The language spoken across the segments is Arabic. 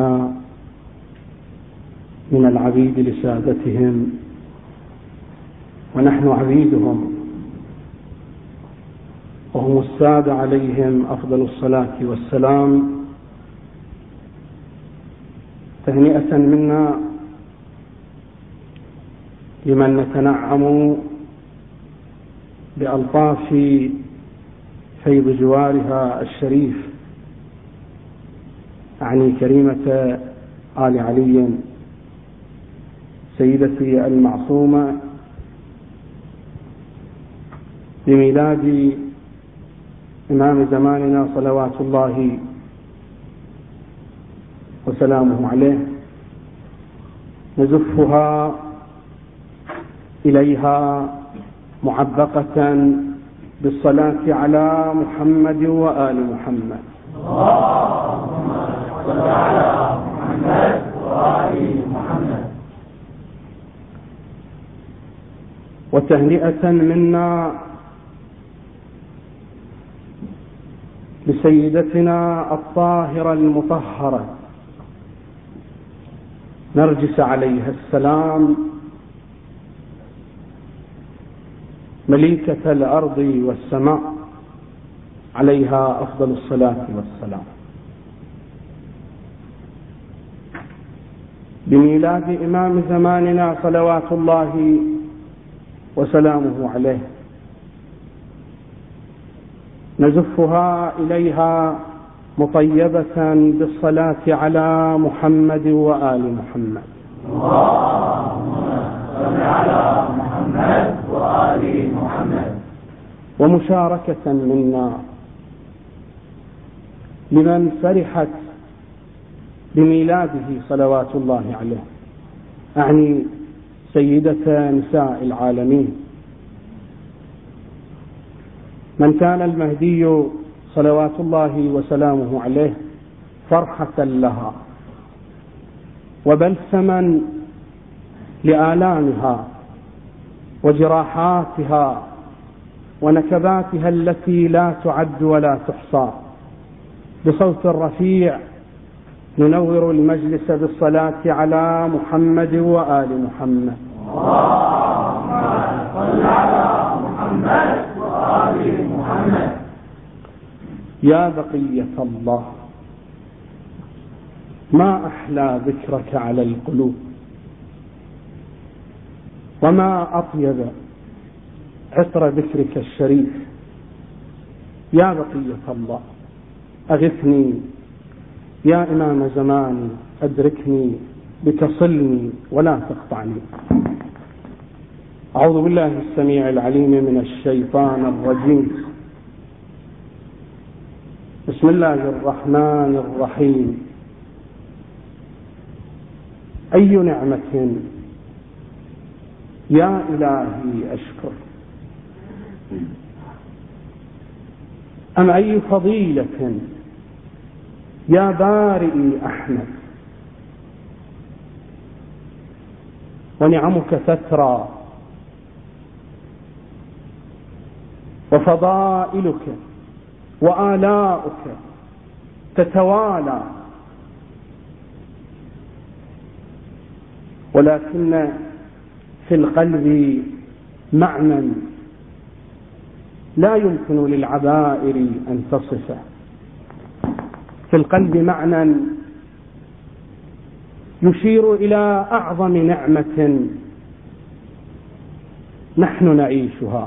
أبناء من العبيد لسادتهم ونحن عبيدهم وهم السادة عليهم أفضل الصلاة والسلام. تهنئة منا لمن نتنعم بألطاف فيض جوارها الشريف، أعني كريمة آل علي سيدتي المعصومة بميلاد إمام زماننا صلوات الله وسلامه عليه. نزفها إليها معبقة بالصلاة على محمد وآل محمد. اللهم صل على محمد وآل محمد. وتهنئة منا لسيدتنا الطاهرة المطهرة نرجس عليها السلام، مليكة الأرض والسماء، عليها أفضل الصلاة والسلام. بميلاد إمام زماننا صلوات الله وسلامه عليه نزفها إليها مطيبة بالصلاة على محمد وآل محمد. اللهم صل على محمد وآل محمد. ومشاركة منا لمن فرحت بميلاده صلوات الله عليه، أعني سيدة نساء العالمين، من كان المهدي صلوات الله وسلامه عليه فرحة لها وبلسما لآلامها وجراحاتها ونكباتها التي لا تعد ولا تحصى. بصوت رفيع ننور المجلس بالصلاة على محمد وآل محمد. اللهم صل على محمد وآل محمد. يا بقية الله، ما أحلى ذكرك على القلوب، وما أطيب عطر ذكرك الشريف. يا بقية الله أغثني، يا إمام زماني أدركني، بك صلني ولا تقطعني. أعوذ بالله السميع العليم من الشيطان الرجيم. بسم الله الرحمن الرحيم. أي نعمة يا إلهي أشكر، أم أي فضيلة يا بارئي أحمد. ونعمك تترى وفضائلك وآلاؤك تتوالى، ولكن في القلب معنى لا يمكن للعبائر أن تصفه. في القلب معنى يشير إلى أعظم نعمة نحن نعيشها،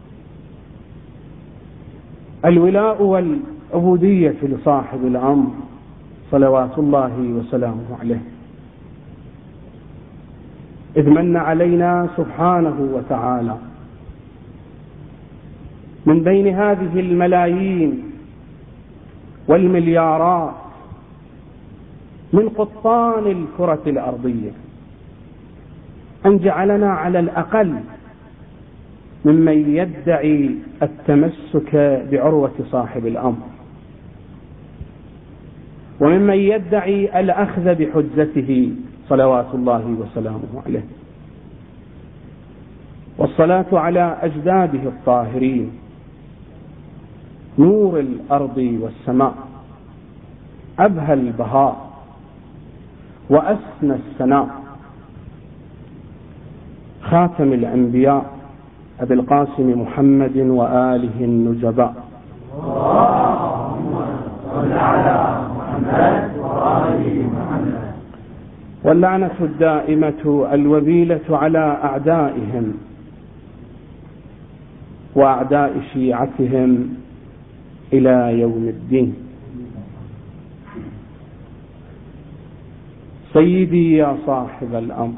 الولاء والعبودية لصاحب الأمر صلوات الله وسلامه عليه، إذ من علينا سبحانه وتعالى من بين هذه الملايين والمليارات من قطان الكرة الأرضية أن جعلنا على الأقل ممن يدعي التمسك بعروة صاحب الأمر، وممن يدعي الأخذ بحجته صلوات الله وسلامه عليه. والصلاة على أجداده الطاهرين نور الأرض والسماء، أبهى البهاء وأسنى الثناء خاتم الأنبياء أبي القاسم محمد وآله النجباء. اللهم صل على محمد وآل محمد. واللعنة الدائمة الوبيلة على أعدائهم وأعداء شيعتهم إلى يوم الدين. سيدي يا صاحب الأمر،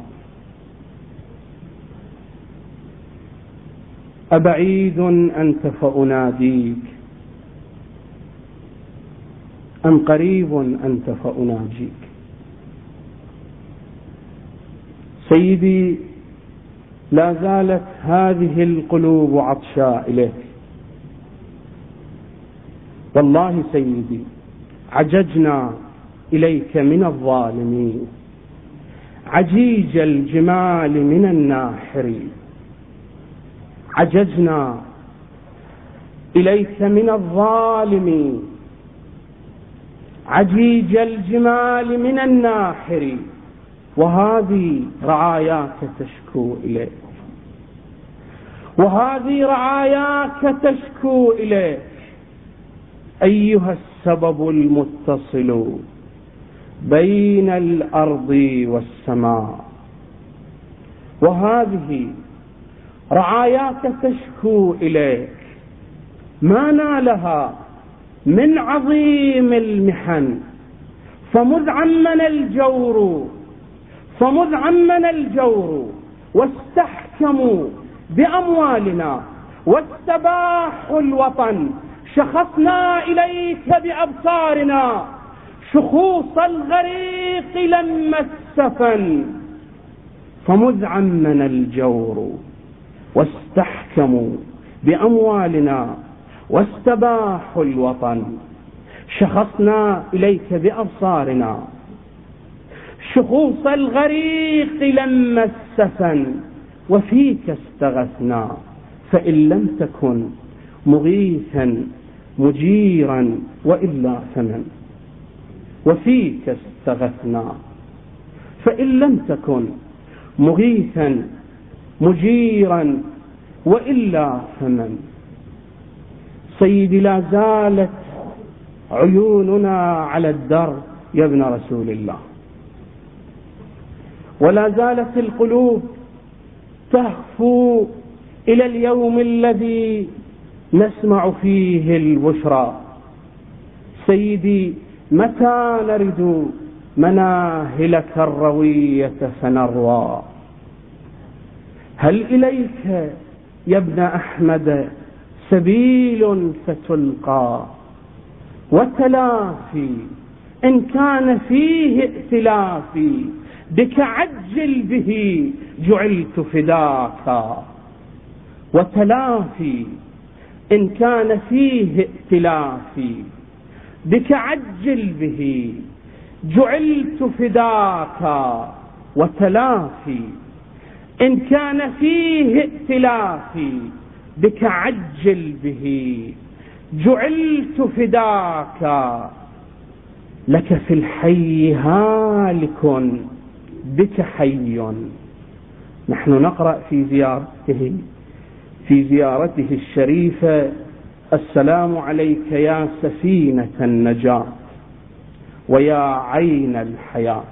أبعيد أنت فأناديك أم قريب أنت فأناجيك؟ سيدي، لا زالت هذه القلوب عطشاء إليك. والله سيدي عججنا إليك من الظالمين، عجيج الجمال من الناحر. عججنا إليك من الظالمين، عجيج الجمال من الناحر. وهذه رعاياك تشكو إليك، وهذه رعاياك تشكو إليك أيها السبب المتصل بين الأرض والسماء. وهذه رعاياك تشكو إليك ما نالها من عظيم المحن. فمذ عمن الجور واستحكموا بأموالنا واستباحوا الوطن، شخصنا إليك بأبصارنا شخوص الغريق لما السفن. فمذ عمن الجور واستحكموا بأموالنا واستباحوا الوطن، شخصنا إليك بأبصارنا شخوص الغريق لما السفن. وفيك استغثنا فإن لم تكن مغيثا مجيرا وإلا ثمن. وفيك استغثنا فإن لم تكن مغيثا مجيرا وإلا ثمن. سيدي، لا زالت عيوننا على الدرب يا ابن رسول الله، ولا زالت القلوب تهفو إلى اليوم الذي نسمع فيه البشرى. سيدي، متى نرد مناهلك الروية فنروى؟ هل إليك يا ابن أحمد سبيل فتلقى؟ وتلافي إن كان فيه ائتلافي بك عجل به جعلت فداك. وتلافي إن كان فيه ائتلافي بك عجل به جعلت فداك. وتلافي إن كان فيه ائتلافي بك عجل به جعلت فداك. لك في الحي هالك بك حي. نحن نقرأ في زيارته الشريفة: السلام عليك يا سفينة النجاة ويا عين الحياة.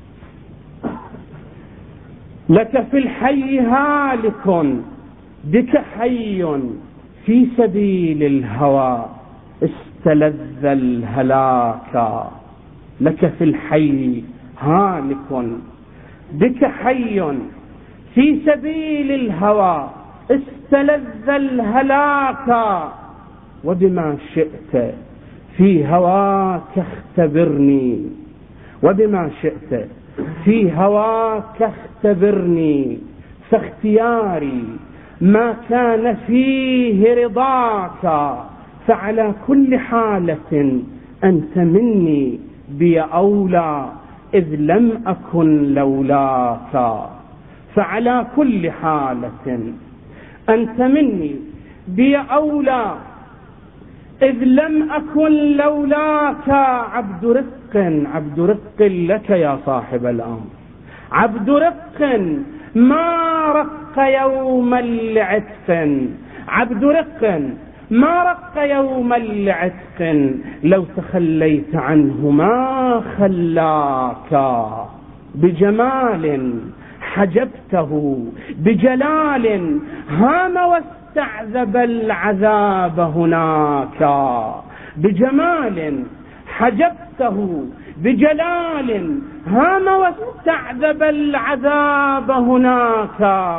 لك في الحي هالك بك حي، في سبيل الهوى استلذ الهلاك. لك في الحي هالك بك حي، في سبيل الهوى استلذ الهلاك. وبما شئت في هواك اختبرني، وبما شئت في هواك اختبرني. فاختياري ما كان فيه رضاك. فعلى كل حالة أنت مني بي أولى إذ لم أكن لولاك. فعلى كل حالة أنت مني بي أولى إذ لم أكن لولاك عبد رق لك يا صاحب الأمر، عبد رق ما رق يوما لعتق، عبد رق ما رق يوما لعتق، لو تخليت عنه ما خلاك، بجمال حجبته بجلال هام واستعذب العذاب هناك، بجمال حجبته بجلال هام واستعذب العذاب هناك،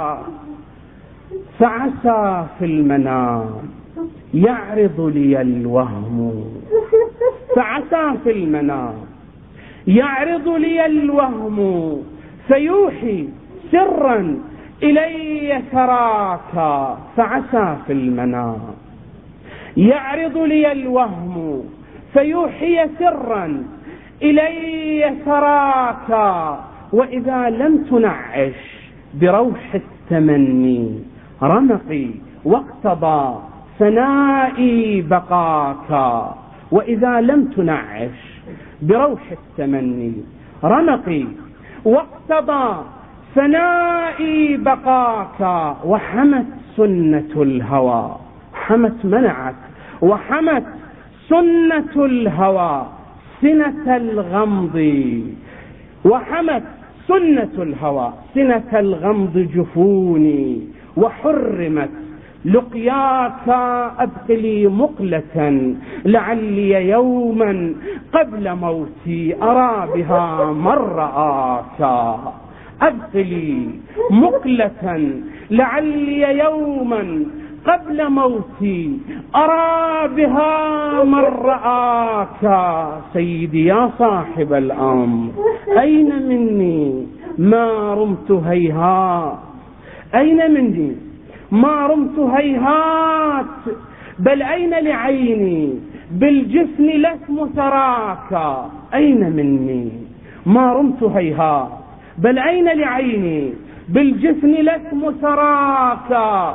فعسى في المنام يعرض لي الوهم، فعسى في المنام يعرض لي الوهم، فيوحي سرا إلي تراك، فعسى في المنام يعرض لي الوهم، فيوحي سرا إلي تراك، وإذا لم تنعش بروح التمني رمقي واقتضى ثنائي بقاك، وإذا لم تنعش بروح التمني رمقي واقتضى ثنائي بقاك، وحمت سنة الهوى، حمت منعك وحمت سنة الهوى سنة الغمض، وحمت سنة الهوى سنة الغمض جفوني، وحرمت لقياك أبقلي مقلة لعلي يوما قبل موتي أرى بها من رآك، أبقلي مقلة لعلي يوما قبل موتي أرى بها من رآك. سيدي يا صاحب الأمر أين مني ما رمت هيهات، أين مني ما رمت هيهات، بل أين لعيني بالجفن لسم ثراك، أين مني ما رمت هيهات، بل أين لعيني بالجفن لسم ثراك،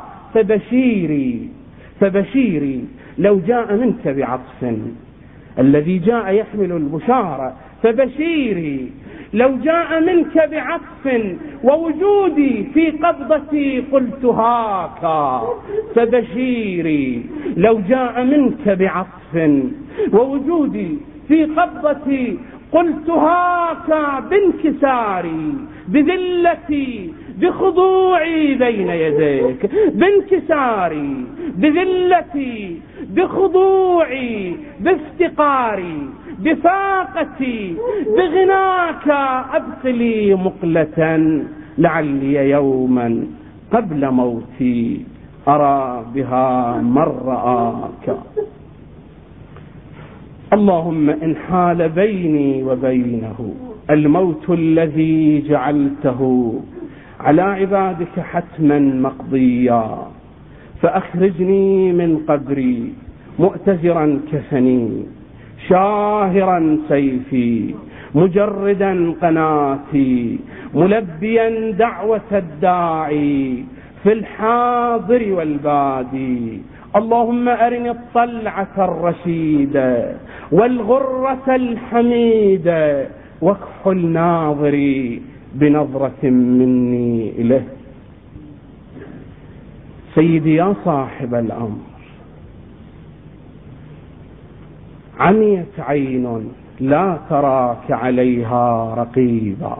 فبشيري لو جاء منك بعطف الذي جاء يحمل البشارة، فبشيري لو جاء منك بعطف ووجودي في قبضتي قلت هاكا، فبشيري لو جاء منك بعطف ووجودي في قبضتي قلت هاكا، بانكساري بذلتي بخضوعي بين يديك، بانكساري بذلتي بخضوعي بافتقاري بفاقتي بغناك، أبقلي مقلة لعلي يوما قبل موتي أرى بها من رآك. اللهم إن حال بيني وبينه الموت الذي جعلته على عبادك حتما مقضيا، فأخرجني من قبري مؤتزرا كفني، شاهرا سيفي مجردا قناتي، ملبيا دعوة الداعي في الحاضر والبادي. اللهم أرني الطلعة الرشيدة والغرة الحميدة، واكحل ناظري بنظرة مني إليه. سيدي يا صاحب الأمر عميت عين لا تراك عليها رقيبا،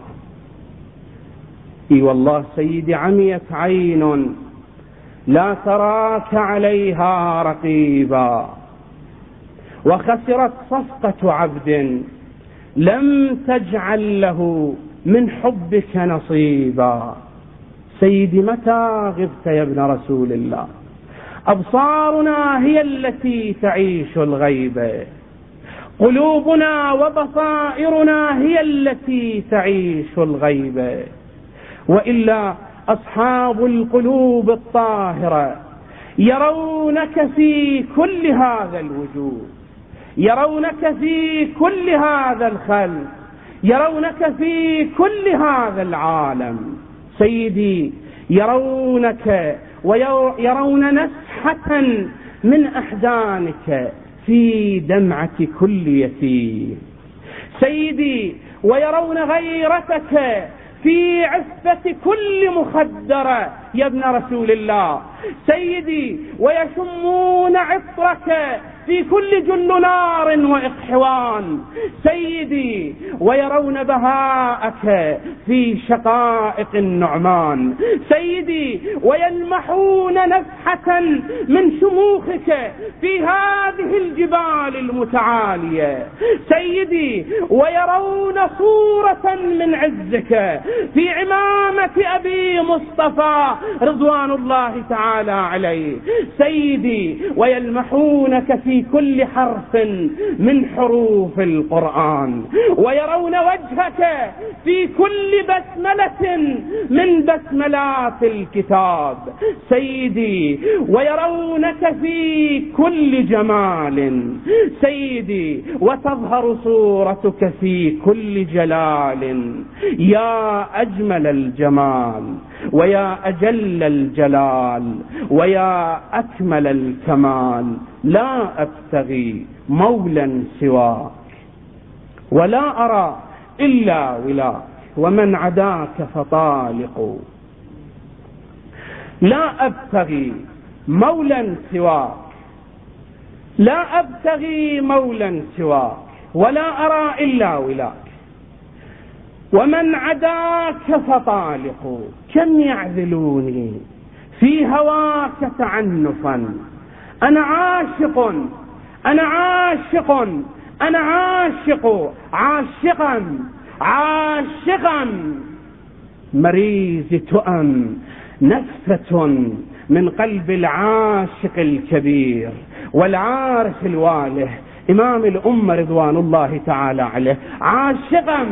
اي والله سيدي عميت عين لا تراك عليها رقيبا، وخسرت صفقة عبد لم تجعل له من حبك نصيبا. سيدي متى غبت يا ابن رسول الله؟ أبصارنا هي التي تعيش الغيبة، قلوبنا وبصائرنا هي التي تعيش الغيبة، وإلا أصحاب القلوب الطاهرة يرونك في كل هذا الوجود، يرونك في كل هذا الخلق، يرونك في كل هذا العالم. سيدي يرونك ويرون نسحة من أحزانك في دمعة كل يتيم. سيدي ويرون غيرتك في عفة كل مخدرة يا ابن رسول الله. سيدي ويشمون عطرك في كل جل نار وإقحوان. سيدي ويرون بهاءك في شقائق النعمان. سيدي ويلمحون نفحة من شموخك في هذه الجبال المتعالية. سيدي ويرون صورة من عزك في عمامة أبي مصطفى رضوان الله تعالى عليه. سيدي ويلمحونك في كل حرف من حروف القرآن، ويرون وجهك في كل بسملة من بسملات الكتاب. سيدي ويرونك في كل جمال. سيدي وتظهر صورتك في كل جلال. يا أجمل الجمال ويا أجل الجلال ويا أكمل الكمال، لا أبتغي مولا سواك ولا أرى إلا ولاك، ومن عداك فطالق. لا أبتغي مولا سواك، لا أبتغي مولا سواك ولا أرى إلا ولاك، ومن عداك فطالق. كم يعذلوني في هواك تعنفا، أنا عاشق أنا عاشق أنا عاشق عاشقا عاشقا مريض تؤم، نفة من قلب العاشق الكبير والعارف الواله إمام الأمة رضوان الله تعالى عليه. عاشقا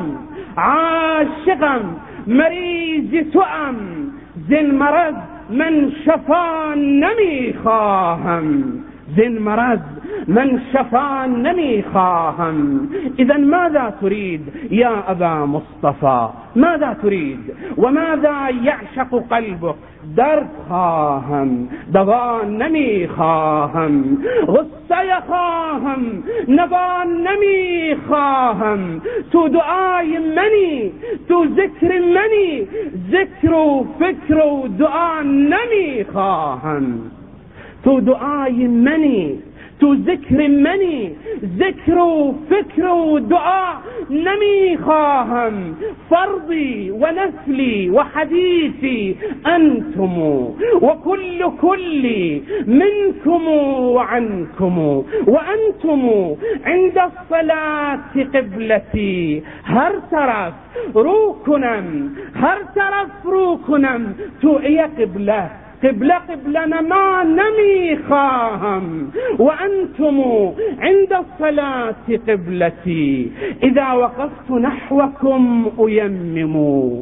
عاشقا مريض تؤم، زن مرض من شفا نمی خواهم، زن مرض من شفا نمی خواهم. إذا ماذا تريد يا أبا مصطفى؟ ماذا تريد وماذا يعشق قلبك؟ درد خواهم، دوا نمی خواهم، غصه خواهم، نوا نمی خواهم. تو دعای منی، تو ذکر منی، ذکر و فکر و دعا نمی خواهم. تو دعای منی، تو ذکر منی، ذکر و فکر و دعا نمی خواهم. فرضی و نسلی و حدیثی انتم و کلی منکم و عنکم و انتم عند الصلاة قبلتی. هر طرف رو کنم، هر طرف رو کنم، تو ای قبله قبلة ما نمی خواهم. وأنتم عند الصلاة قبلتي. إذا وقفت نحوكم أيمم،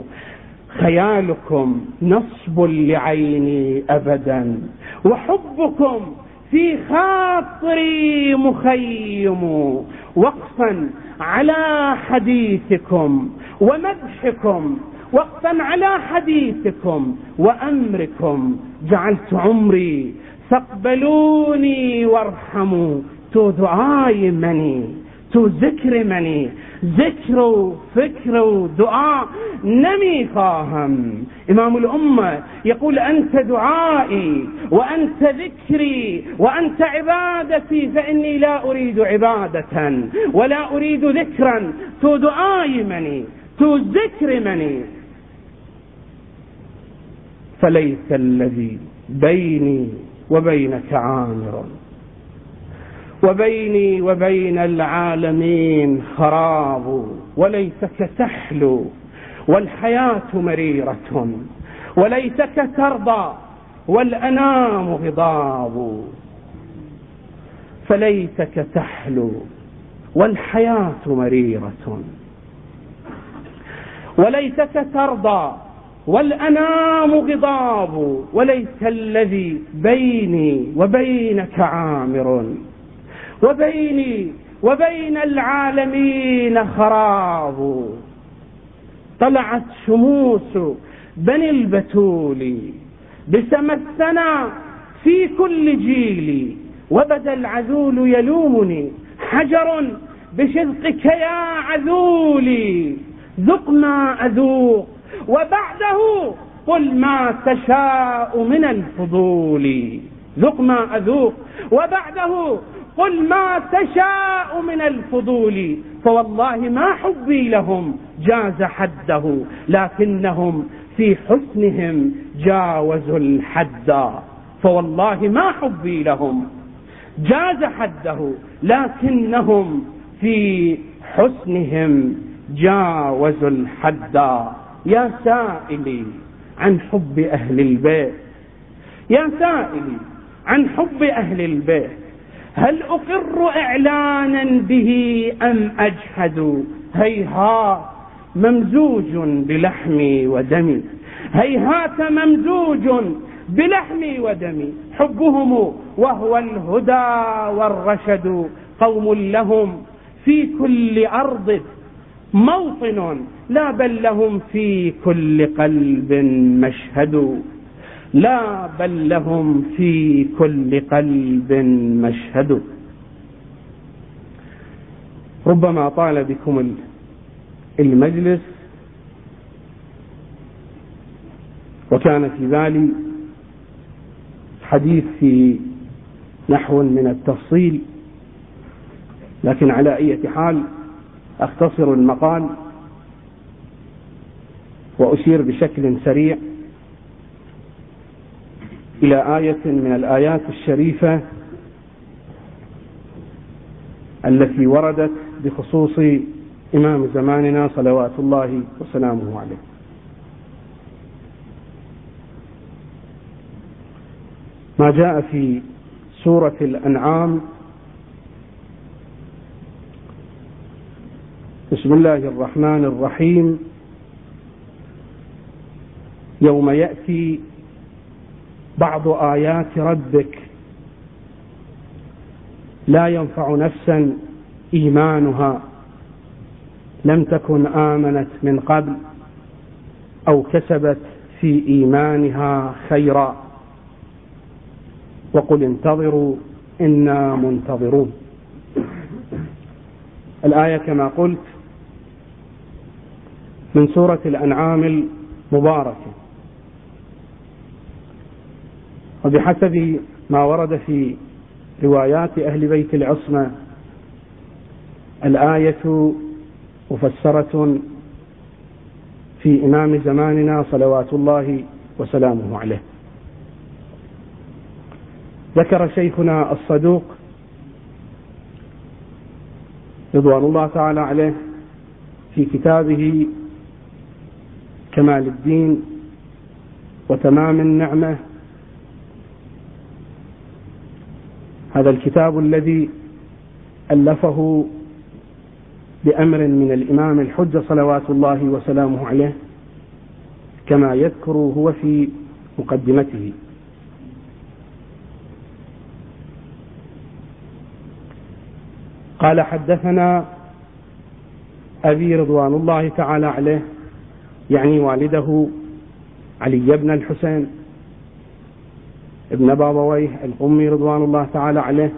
خيالكم نصب لعيني أبدا، وحبكم في خاطري مخيم. وقفا على حديثكم ومدحكم، وقفا على حديثكم وأمركم جعلت عمري، فاقبلوني وارحموا. تو دعاء مني، تو ذكر مني، ذكر وفكر ودعاء نمي خواهم. إمام الأمة يقول أنت دعائي وأنت ذكري وأنت عبادتي، فإني لا أريد عبادة ولا أريد ذكرا. تو دعاء مني، تو ذكر مني. فليس الذي بيني وبينك عامر، وبيني وبين العالمين خراب، وليتك تحلو والحياة مريرة، وليتك ترضى والأنام غضاب. فليتك تحلو والحياة مريرة، وليتك ترضى والأنام غضاب، وليس الذي بيني وبينك عامر، وبيني وبين العالمين خراب. طلعت شموس بني البتول بسم الثنى في كل جيل، وبدا العذول يلومني حجر بشذقك يا عذولي، ذق ما أذوق وبعده قل ما تشاء من الفضول، ذق ما أذوق وبعده قل ما تشاء من الفضول، فوالله ما حبي لهم جاز حده لكنهم في حسنهم جاوزوا الحد، فوالله ما حبي لهم جاز حده لكنهم في حسنهم جاوزوا الحد. يا سائلي عن حب أهل البيت، يا سائلي عن حب أهل البيت، هل أقر إعلانا به أم أجحد؟ هيهات ممزوج بلحمي ودمي، هيهات ممزوج بلحمي ودمي، حبهم وهو الهدى والرشد، قوم لهم في كل أرض موطن، لا بل لهم في كل قلب مشهد، لا بل لهم في كل قلب مشهد. ربما طال بكم المجلس، وكان في بالي حديث في نحو من التفصيل، لكن على أي حال أختصر المقال وأشير بشكل سريع إلى آية من الآيات الشريفة التي وردت بخصوص إمام زماننا صلوات الله وسلامه عليه. ما جاء في سورة الأنعام: بسم الله الرحمن الرحيم، يوم يأتي بعض آيات ربك لا ينفع نفسا إيمانها لم تكن آمنت من قبل أو كسبت في إيمانها خيرا وقل انتظروا إنا منتظرون. الآية كما قلت من سورة الأنعام المباركة، وبحسب ما ورد في روايات أهل بيت العصمة الآية مفسرة في إمام زماننا صلوات الله وسلامه عليه. ذكر شيخنا الصدوق رضوان الله تعالى عليه في كتابه كمال الدين وتمام النعمة، هذا الكتاب الذي ألفه بأمر من الإمام الحجة صلوات الله وسلامه عليه، كما يذكر هو في مقدمته. قال: حدثنا أبي رضوان الله تعالى عليه، يعني والده علي بن الحسين ابن بابويه القمي رضوان الله تعالى عليه،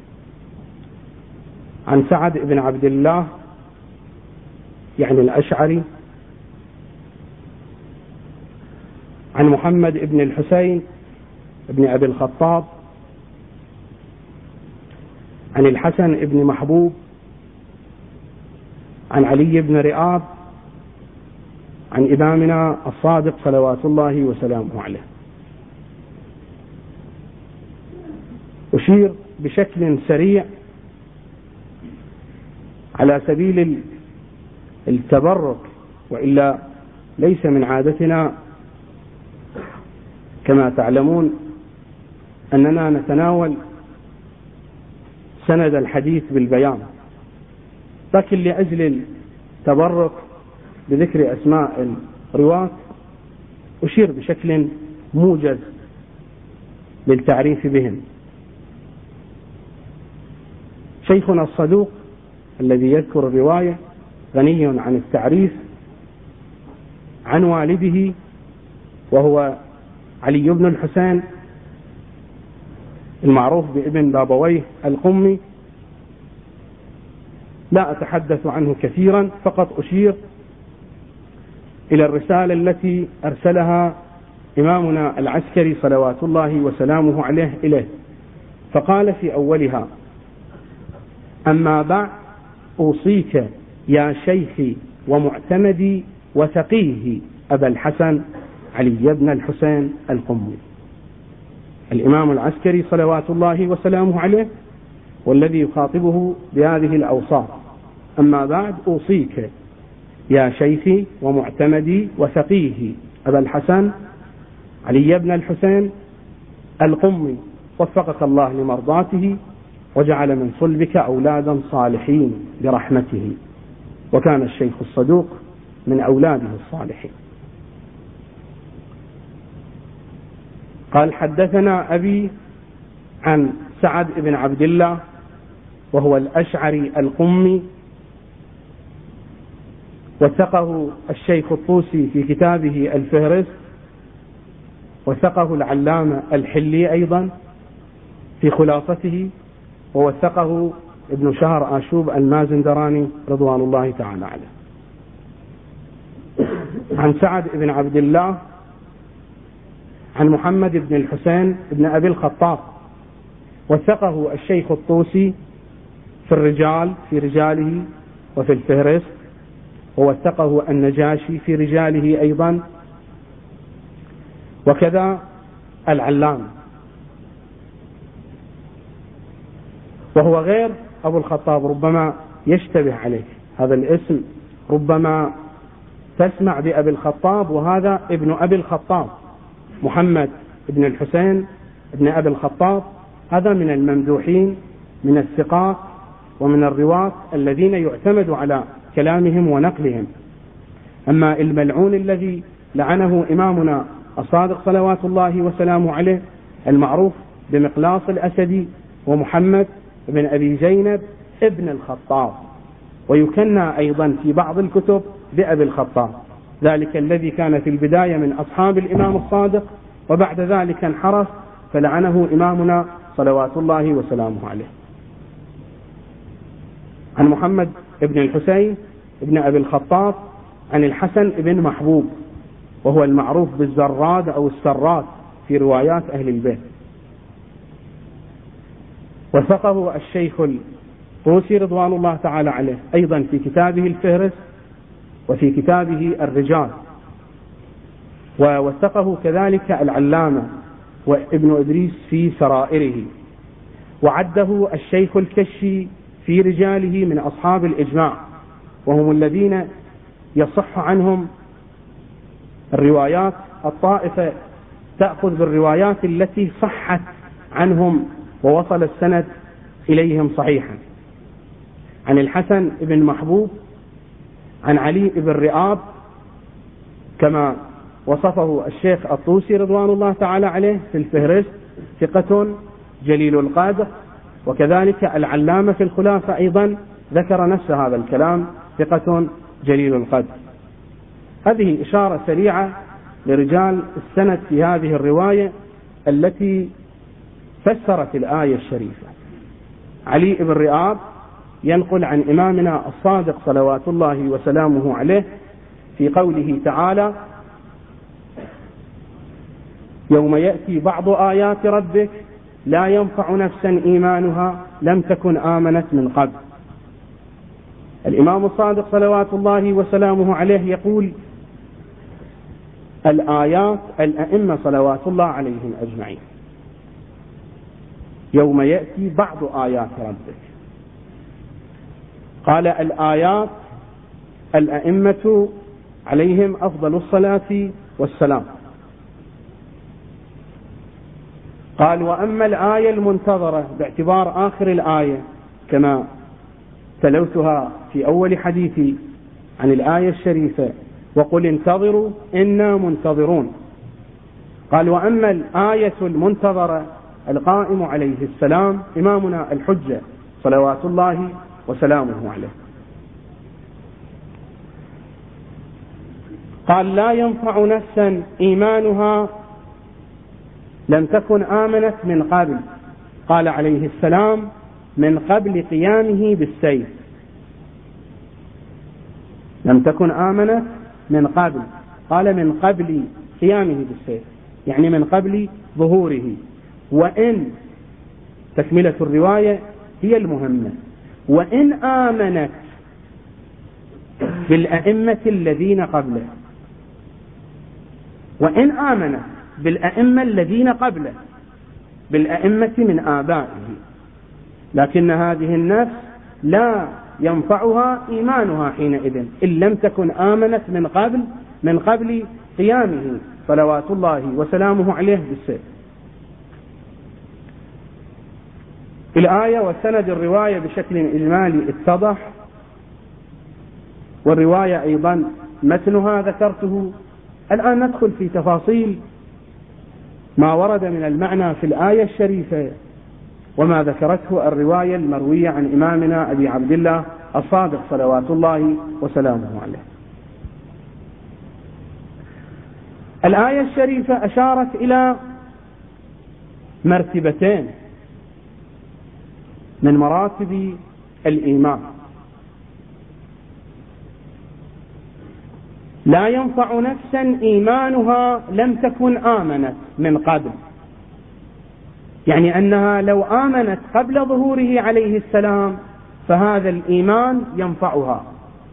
عن سعد بن عبد الله يعني الأشعري، عن محمد بن الحسين ابن أبي الخطاب، عن الحسن بن محبوب، عن علي بن رئاب، عن إمامنا الصادق صلوات الله وسلامه عليه. أشير بشكل سريع على سبيل التبرك، وإلا ليس من عادتنا كما تعلمون أننا نتناول سند الحديث بالبيان، لكن لأجل التبرك بذكر أسماء الرواة أشير بشكل موجز للتعريف بهم. شيخنا الصدوق الذي يذكر الرواية غني عن التعريف عن والده، وهو علي بن الحسين المعروف بابن بابويه القمي، لا أتحدث عنه كثيرا، فقط أشير إلى الرسالة التي أرسلها إمامنا العسكري صلوات الله وسلامه عليه إليه، فقال في أولها: أما بعد، أوصيك يا شيخي ومعتمدي وفقيه أبا الحسن علي بن الحسين القمي. الإمام العسكري صلوات الله وسلامه عليه والذي يخاطبه بهذه الأوصاف: أما بعد، أوصيك يا شيخي ومعتمدي وفقيه أبا الحسن علي بن الحسين القمي، وفقك الله لمرضاته وجعل من صلبك أولادا صالحين برحمته. وكان الشيخ الصدوق من أولاده الصالحين. قال: حدثنا أبي عن سعد بن عبد الله وهو الأشعري القمي، وثقه الشيخ الطوسي في كتابه الفهرست، وثقه العلامة الحلي أيضا في خلاصته، ووثقه ابن شهر آشوب المازندراني رضوان الله تعالى عليه. عن سعد بن عبد الله عن محمد بن الحسين بن أبي الخطاب، وثقه الشيخ الطوسي في الرجال في رجاله وفي الفهرست، ووثقه النجاشي في رجاله أيضا، وكذا العلام، وهو غير أبو الخطاب. ربما يشتبه عليك هذا الاسم، ربما تسمع بأبي الخطاب وهذا ابن أبي الخطاب. محمد بن الحسين ابن أبي الخطاب هذا من الممدوحين، من الثقات ومن الرواة الذين يعتمد على كلامهم ونقلهم. أما الملعون الذي لعنه إمامنا الصادق صلوات الله وسلامه عليه المعروف بمقلاص الأسدي، ومحمد بن أبي زينب ابن الخطاب، ويكنى أيضا في بعض الكتب بأبي الخطاب، ذلك الذي كان في البداية من أصحاب الإمام الصادق وبعد ذلك انحرف فلعنه إمامنا صلوات الله وسلامه عليه. عن محمد بن الحسين ابن أبي الخطاب عن الحسن بن محبوب، وهو المعروف بالزراد أو السراد في روايات أهل البيت، وثقه الشيخ الطوسي رضوان الله تعالى عليه أيضا في كتابه الفهرست وفي كتابه الرجال، ووثقه كذلك العلامة وابن إدريس في سرائره، وعده الشيخ الكشي في رجاله من أصحاب الإجماع، وهم الذين يصح عنهم الروايات. الطائفة تأخذ بالروايات التي صحت عنهم ووصل السند إليهم صحيحا. عن الحسن بن محبوب عن علي بن رئاب كما وصفه الشيخ الطوسي رضوان الله تعالى عليه في الفهرست: ثقة جليل القدر. وكذلك العلامة في الخلافة أيضا ذكر نفس هذا الكلام: ثقة جليل القدر. هذه إشارة سريعة لرجال السند في هذه الرواية التي فسرت الآية الشريفة. علي بن رئاب ينقل عن إمامنا الصادق صلوات الله وسلامه عليه في قوله تعالى: يوم يأتي بعض آيات ربك لا ينفع نفسا إيمانها لم تكن آمنت من قبل. الإمام الصادق صلوات الله وسلامه عليه يقول: الآيات الأئمة صلوات الله عليهم أجمعين، يوم يأتي بعض آيات ربك. قال: الآيات الأئمة عليهم أفضل الصلاة والسلام. قال: وأما الآية المنتظرة باعتبار آخر الآية كما تلوتها في أول حديثي عن الآية الشريفة: وقل انتظروا إنا منتظرون. قال: وأما الآية المنتظرة القائم عليه السلام إمامنا الحجة صلوات الله وسلامه عليه. قال: لا ينفع نفسا إيمانها لم تكن آمنت من قبل. قال عليه السلام من قبل قيامه بالسيف، لم تكن آمنت من قبل، قال من قبل قيامه بالسيف، يعني من قبل ظهوره. وإن تكملة الرواية هي المهمة، وإن آمنت بالأئمة الذين قبله، وإن آمنت بالأئمة الذين قبله، بالأئمة من آبائه، لكن هذه النفس لا ينفعها إيمانها حينئذ إن لم تكن آمنت من قبل قيامه صلوات الله وسلامه عليه بالسيف. الآية وسند الرواية بشكل إجمالي اتضح، والرواية أيضا متنها ذكرته. الآن ندخل في تفاصيل ما ورد من المعنى في الآية الشريفة وما ذكرته الرواية المروية عن إمامنا أبي عبد الله الصادق صلوات الله وسلامه عليه. الآية الشريفة أشارت إلى مرتبتين من مراتب الإيمان، لا ينفع نفسا إيمانها لم تكن آمنت من قبل، يعني أنها لو آمنت قبل ظهوره عليه السلام فهذا الإيمان ينفعها.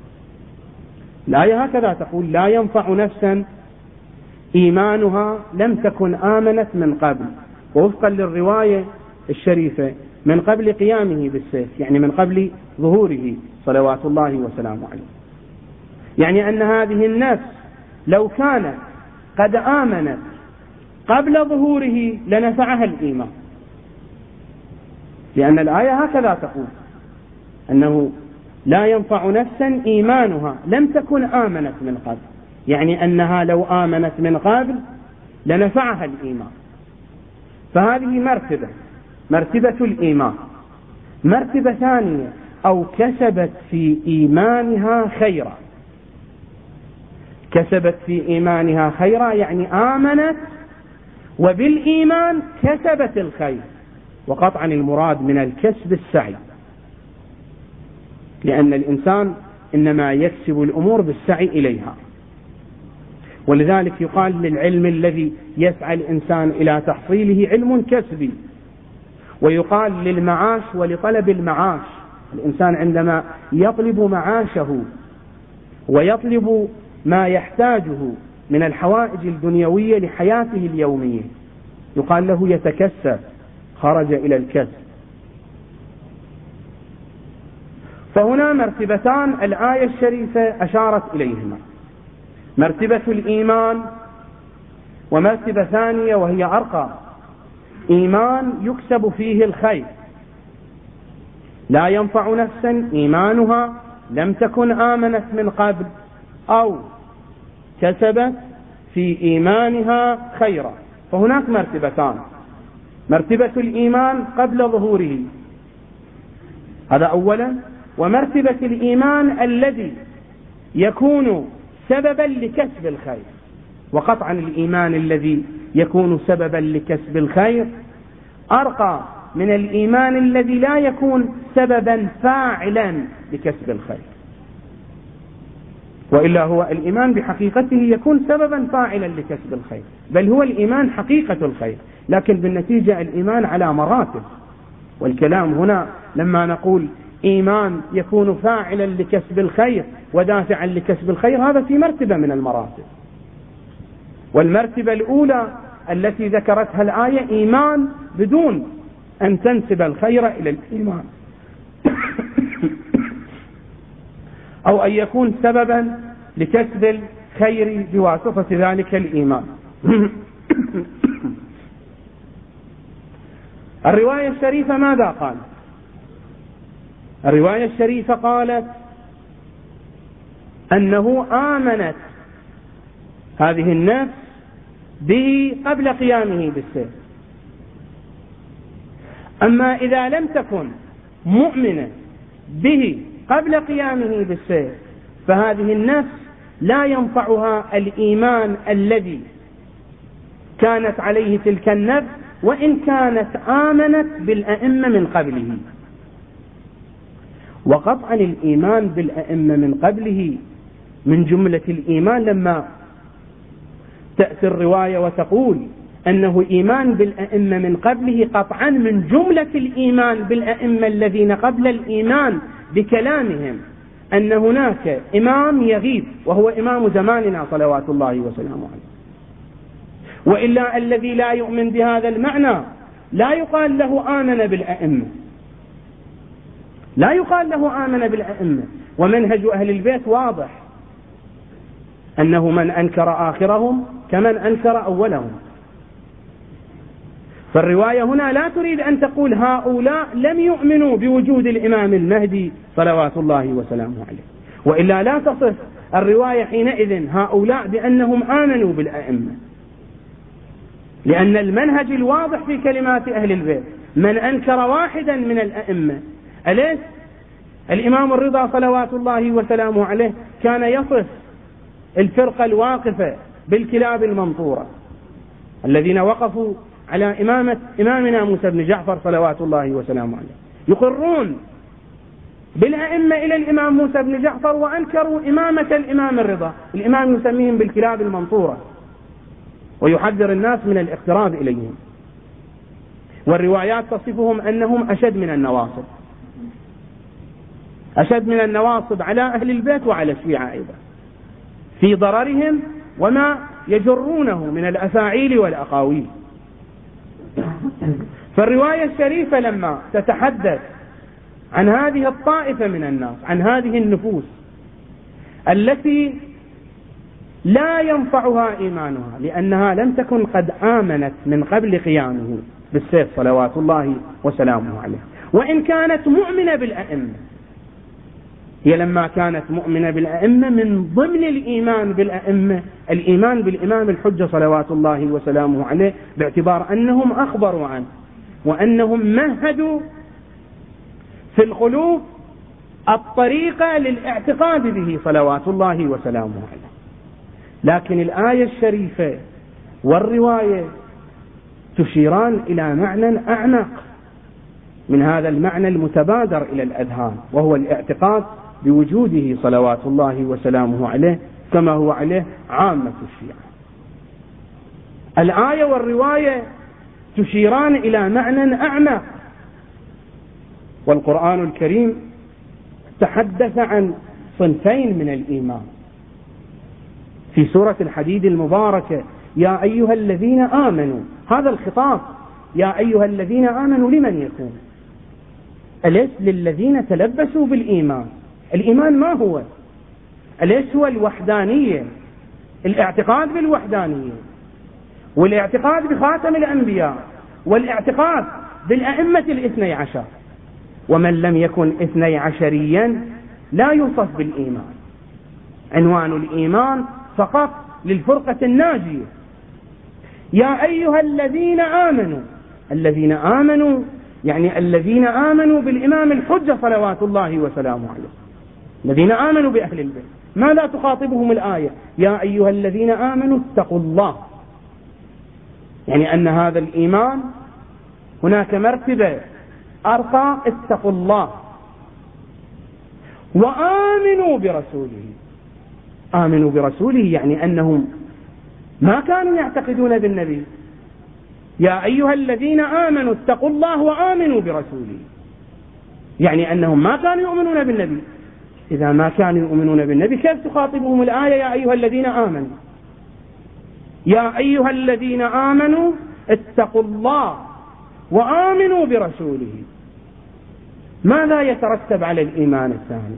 الآية هكذا تقول: لا ينفع نفسا إيمانها لم تكن آمنت من قبل، ووفقا للرواية الشريفة من قبل قيامه بالسيف، يعني من قبل ظهوره صلوات الله وسلامه عليه، يعني أن هذه النفس لو كانت قد آمنت قبل ظهوره لنفعها الإيمان، لأن الآية هكذا تقول أنه لا ينفع نفسا إيمانها لم تكن آمنت من قبل، يعني أنها لو آمنت من قبل لنفعها الإيمان. فهذه مرتبة الإيمان. مرتبة ثانية: أو كسبت في إيمانها خيرا. كسبت في إيمانها خيرا يعني آمنت وبالإيمان كسبت الخير، وقطعا المراد من الكسب السعي، لأن الإنسان إنما يكسب الأمور بالسعي إليها. ولذلك يقال للعلم الذي يسعى الإنسان إلى تحصيله علم كسبي، ويقال للمعاش ولطلب المعاش. الإنسان عندما يطلب معاشه ويطلب ما يحتاجه من الحوائج الدنيوية لحياته اليومية يقال له يتكسب، خرج إلى الكسب. فهنا مرتبتان الآية الشريفة أشارت إليهما: مرتبة الإيمان، ومرتبة ثانية وهي أرقى: إيمان يكسب فيه الخير. لا ينفع نفسا إيمانها لم تكن آمنت من قبل أو كسبت في إيمانها خيرا. فهناك مرتبتان: مرتبة الإيمان قبل ظهوره، هذا أولا، ومرتبة الإيمان الذي يكون سببا لكسب الخير. وقطعا الإيمان الذي يكون سببا لكسب الخير أرقى من الإيمان الذي لا يكون سببا فاعلا لكسب الخير، وإلا هو الإيمان بحقيقته يكون سببا فاعلا لكسب الخير، بل هو الإيمان حقيقة الخير، لكن بالنتيجة الإيمان على مراتب. والكلام هنا لما نقول إيمان يكون فاعلا لكسب الخير ودافعا لكسب الخير، هذا في مرتبة من المراتب. والمرتبة الأولى التي ذكرتها الآية إيمان بدون أن تنسب الخير إلى الإيمان أو أن يكون سببا لكسب الخير بواسطة ذلك الإيمان. الرواية الشريفة ماذا قال؟ الرواية الشريفة قالت أنه آمنت هذه النفس به قبل قيامه بالسيف. أما إذا لم تكن مؤمنة به قبل قيامه بالسيف فهذه النفس لا ينفعها الإيمان الذي كانت عليه تلك النفس وإن كانت آمنت بالأئمة من قبله. وقطعا الإيمان بالأئمة من قبله من جملة الإيمان، لما تأتي الرواية وتقول أنه إيمان بالأئمة من قبله قطعا من جملة الإيمان بالأئمة الذين قبل الإيمان بكلامهم أن هناك إمام يغيب وهو إمام زماننا صلوات الله وسلامه عليه. وإلا الذي لا يؤمن بهذا المعنى لا يقال له آمن بالأئمة، لا يقال له آمن بالأئمة. ومنهج أهل البيت واضح، أنه من أنكر آخرهم كمن أنكر أولهم. فالرواية هنا لا تريد أن تقول هؤلاء لم يؤمنوا بوجود الإمام المهدي صلوات الله وسلامه عليه، وإلا لا تصف الرواية حينئذ هؤلاء بأنهم آمنوا بالأئمة، لأن المنهج الواضح في كلمات أهل البيت من أنكر واحدا من الأئمة. أليس الإمام الرضا صلوات الله وسلامه عليه كان يصف الفرقة الواقفة بالكلاب المنطورة الذين وقفوا على إمامة إمامنا موسى بن جعفر صلوات الله وسلامه عليه، يقرون بالأئمة إلى الإمام موسى بن جعفر وأنكروا إمامة الإمام الرضا. الإمام يسميهم بالكلاب المنطورة ويحذر الناس من الاقتراب إليهم. والروايات تصفهم أنهم أشد من النواصب، أشد من النواصب على أهل البيت وعلى الشيعة أيضا في ضررهم وما يجرونه من الأفاعيل والأقاويل. فالرواية الشريفة لما تتحدث عن هذه الطائفة من الناس، عن هذه النفوس التي لا ينفعها إيمانها لأنها لم تكن قد آمنت من قبل قيامه بالسيف صلوات الله وسلامه عليه، وإن كانت مؤمنة بالأئمة، هي لما كانت مؤمنة بالأئمة من ضمن الإيمان بالأئمة الإيمان بالإمام الحجة صلوات الله وسلامه عليه، باعتبار أنهم أخبروا عنه وأنهم مهدوا في القلوب الطريقة للاعتقاد به صلوات الله وسلامه عليه. لكن الآية الشريفة والرواية تشيران إلى معنى أعمق من هذا المعنى المتبادر إلى الأذهان، وهو الاعتقاد بوجوده صلوات الله وسلامه عليه كما هو عليه عامة الشيعة. الآية والرواية تشيران إلى معنى أعمق. والقرآن الكريم تحدث عن صنفين من الإيمان في سورة الحديد المباركة: يا أيها الذين آمنوا. هذا الخطاب يا أيها الذين آمنوا لمن يكون؟ أليس للذين تلبسوا بالإيمان. الإيمان ما هو؟ أليس هو الوحدانية، الاعتقاد بالوحدانية، والاعتقاد بخاتم الأنبياء، والاعتقاد بالأئمة الاثني عشر. ومن لم يكن اثني عشريا لا يوصف بالإيمان. عنوان الإيمان فقط للفرقة الناجية. يا أيها الذين آمنوا. الذين آمنوا يعني الذين آمنوا بالإمام الحجة صلوات الله وسلامه عليه، الذين آمنوا بأهل البيت. ماذا تخاطبهم الآية؟ يا أيها الذين آمنوا اتقوا الله. يعني أن هذا الإيمان هناك مرتبة أرقى، اتقوا الله وآمنوا برسوله. آمنوا برسوله يعني أنهم ما كانوا يعتقدون بالنبي. يا أيها الذين آمنوا اتقوا الله وآمنوا برسوله، يعني أنهم ما كانوا يؤمنون بالنبي. إذا ما كانوا يؤمنون بالنبي كيف تخاطبهم الآية يا أيها الذين آمنوا؟ يا أيها الذين آمنوا اتقوا الله وآمنوا برسوله. ماذا يترتب على الإيمان الثاني؟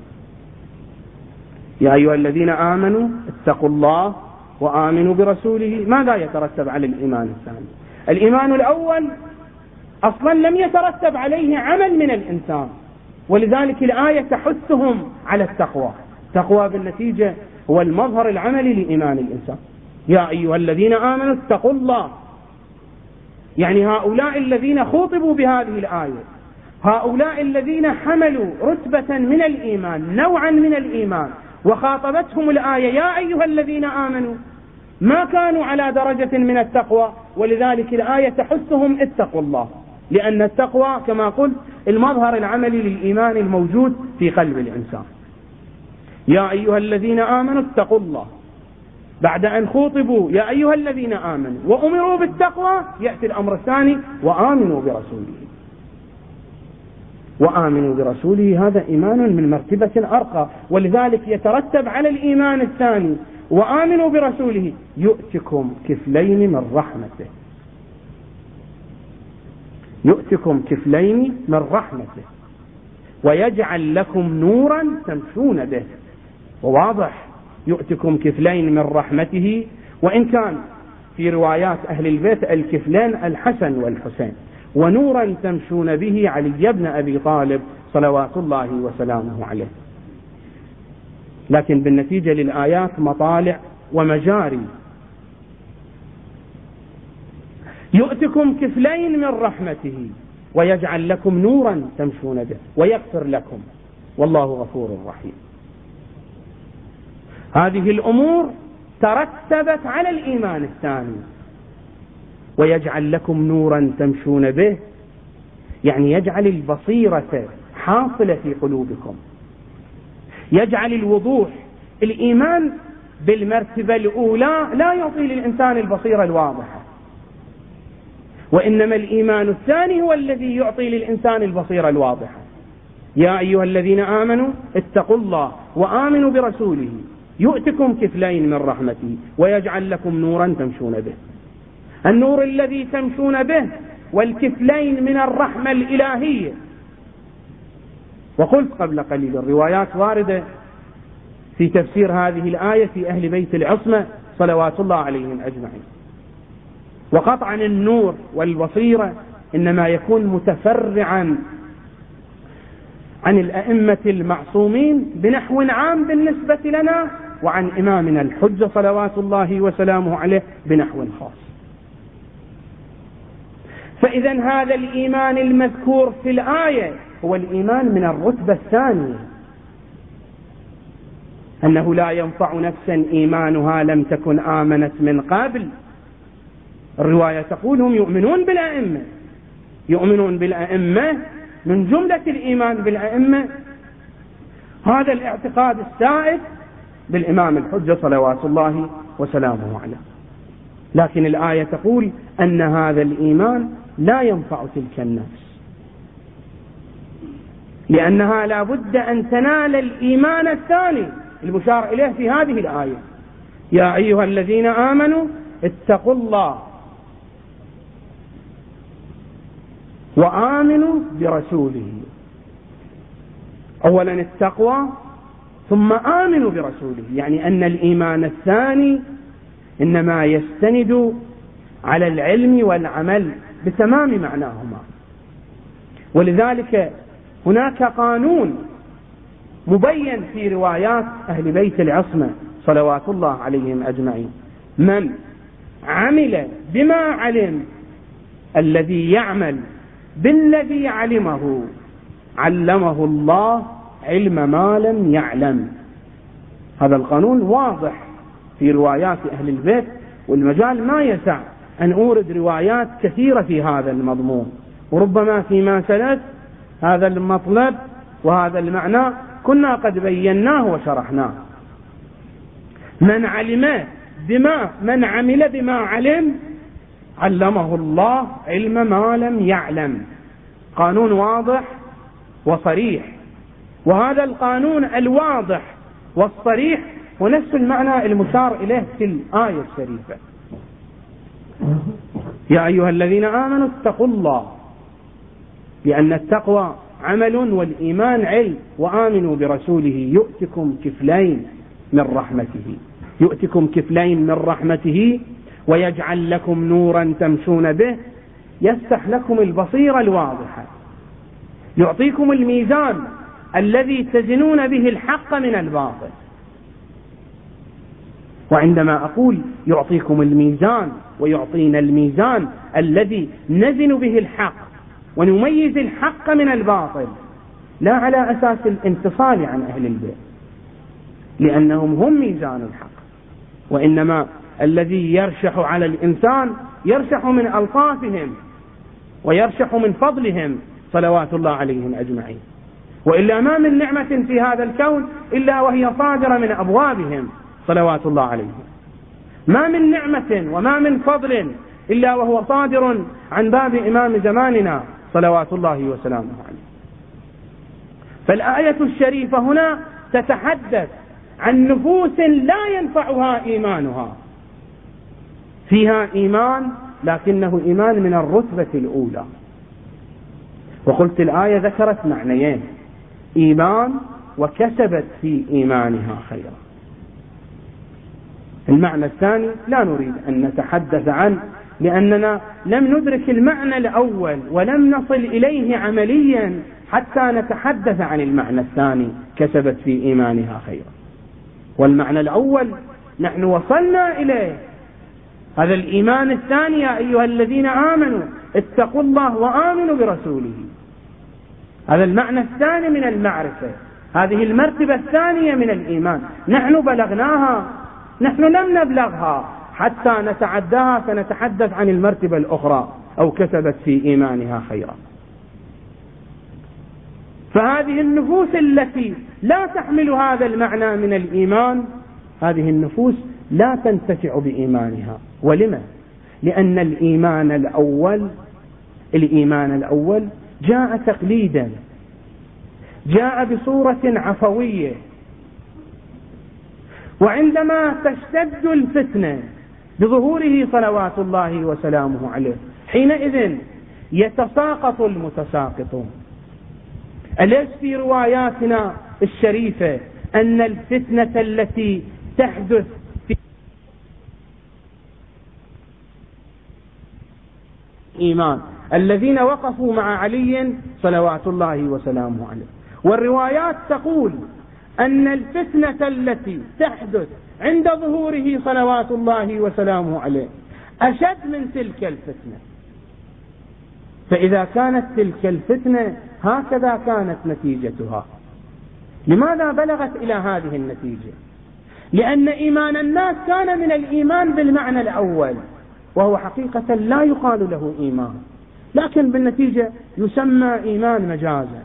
يا أيها الذين آمنوا اتقوا الله وآمنوا برسوله. ماذا يترتب على الإيمان الثاني؟ الإيمان الأول أصلا لم يترتب عليه عمل من الإنسان، ولذلك الآية تحثهم على التقوى. التقوى بالنتيجة هو المظهر العملي لإيمان الإنسان. يا أيها الذين آمنوا اتقوا الله، يعني هؤلاء الذين خوطبوا بهذه الآية، هؤلاء الذين حملوا رتبة من الإيمان، نوعا من الإيمان، وخاطبتهم الآية يا أيها الذين آمنوا، ما كانوا على درجة من التقوى، ولذلك الآية تحثهم اتقوا الله، لأن التقوى كما قلت المظهر العملي للإيمان الموجود في قلب الإنسان. يا أيها الذين آمنوا اتقوا الله، بعد أن خوطبوا يا أيها الذين آمنوا وأمروا بالتقوى يأتي الأمر الثاني وآمنوا برسوله. وآمنوا برسوله هذا إيمان من مرتبة أرقى، ولذلك يترتب على الإيمان الثاني وآمنوا برسوله يؤتكم كفلين من رحمته، يؤتكم كفلين من رحمته ويجعل لكم نورا تمشون به. وواضح يؤتكم كفلين من رحمته، وإن كان في روايات أهل البيت الكفلين الحسن والحسين، ونورا تمشون به علي بن أبي طالب صلوات الله وسلامه عليه. لكن بالنتيجة للآيات مطالع ومجاري. يؤتكم كفلين من رحمته ويجعل لكم نورا تمشون به ويغفر لكم والله غفور رحيم. هذه الأمور ترتبت على الإيمان الثاني. ويجعل لكم نورا تمشون به يعني يجعل البصيرة حاصلة في قلوبكم، يجعل الوضوح. الإيمان بالمرتبة الأولى لا يعطي للإنسان البصيرة الواضحة، وإنما الإيمان الثاني هو الذي يعطي للإنسان البصيرة الواضحة. يا أيها الذين آمنوا اتقوا الله وآمنوا برسوله يؤتكم كفلين من رحمته ويجعل لكم نورا تمشون به. النور الذي تمشون به والكفلين من الرحمة الإلهية. وقلت قبل قليل الروايات واردة في تفسير هذه الآية في أهل بيت العصمة صلوات الله عليهم أجمعين. وقطعا النور والبصيرة إنما يكون متفرعا عن الأئمة المعصومين بنحو عام بالنسبة لنا، وعن إمامنا الحجة صلوات الله وسلامه عليه بنحو خاص. فإذا هذا الإيمان المذكور في الآية هو الإيمان من الرتبة الثانية، أنه لا ينفع نفسا إيمانها لم تكن آمنت من قبل. الرواية تقول هم يؤمنون بالأئمة، يؤمنون بالأئمة من جملة الإيمان بالأئمة هذا الاعتقاد السائد بالإمام الحجة صلوات الله وسلامه عليه. لكن الآية تقول أن هذا الإيمان لا ينفع تلك النفس، لأنها لا بد أن تنال الإيمان الثاني المشار إليه في هذه الآية. يا أيها الذين آمنوا اتقوا الله وآمنوا برسوله. أولا التقوى ثم آمنوا برسوله، يعني أن الإيمان الثاني إنما يستند على العلم والعمل بتمام معناهما. ولذلك هناك قانون مبين في روايات أهل بيت العصمة صلوات الله عليهم أجمعين: من عمل بما علم الذي يعمل بالذي علمه علمه الله علم ما لم يعلم. هذا القانون واضح في روايات أهل البيت، والمجال ما يسع أن أورد روايات كثيرة في هذا المضمون، وربما فيما سلف هذا المطلب وهذا المعنى كنا قد بيناه وشرحناه. من عمل بما علم علمه الله علم ما لم يعلم. قانون واضح وصريح، وهذا القانون الواضح والصريح هو نفس المعنى المشار إليه في الآية الشريفة: يا أيها الذين آمنوا اتقوا الله، لأن التقوى عمل والإيمان علم. وآمنوا برسوله يؤتكم كفلين من رحمته، يؤتكم كفلين من رحمته ويجعل لكم نورا تمشون به، يفتح لكم البصيرة الواضحة، يعطيكم الميزان الذي تزنون به الحق من الباطل. وعندما أقول يعطيكم الميزان ويعطينا الميزان الذي نزن به الحق ونميز الحق من الباطل، لا على أساس الانفصال عن أهل البيت لأنهم هم ميزان الحق، وإنما الذي يرشح على الإنسان يرشح من ألطافهم ويرشح من فضلهم صلوات الله عليهم أجمعين. وإلا ما من نعمة في هذا الكون إلا وهي صادرة من أبوابهم صلوات الله عليهم. ما من نعمة وما من فضل إلا وهو صادر عن باب إمام زماننا صلوات الله وسلامه عليه. فالآية الشريفة هنا تتحدث عن نفوس لا ينفعها إيمانها، فيها إيمان لكنه إيمان من الرتبة الأولى. وقلت الآية ذكرت معنيين: إيمان وكسبت في إيمانها خيرا. المعنى الثاني لا نريد أن نتحدث عنه لأننا لم ندرك المعنى الأول ولم نصل إليه عمليا حتى نتحدث عن المعنى الثاني كسبت في إيمانها خيرا. والمعنى الأول نحن وصلنا إليه، هذا الإيمان الثاني: يا أيها الذين آمنوا اتقوا الله وآمنوا برسوله. هذا المعنى الثاني من المعرفة، هذه المرتبة الثانية من الإيمان نحن بلغناها، نحن لم نبلغها حتى نتعداها فنتحدث عن المرتبة الأخرى أو كسبت في إيمانها خيرا. فهذه النفوس التي لا تحمل هذا المعنى من الإيمان، هذه النفوس لا تنتفع بإيمانها. ولما؟ لأن الإيمان الأول جاء تقليدا، جاء بصورة عفوية، وعندما تشتد الفتنة بظهوره صلوات الله وسلامه عليه حينئذ يتساقط المتساقطون. أليس في رواياتنا الشريفة أن الفتنة التي تحدث في الإيمان الذين وقفوا مع علي صلوات الله وسلامه عليه؟ والروايات تقول أن الفتنة التي تحدث عند ظهوره صلوات الله وسلامه عليه أشد من تلك الفتنة. فإذا كانت تلك الفتنة هكذا كانت نتيجتها. لماذا بلغت إلى هذه النتيجة؟ لأن إيمان الناس كان من الإيمان بالمعنى الأول، وهو حقيقة لا يقال له إيمان، لكن بالنتيجة يسمى إيمان مجازا.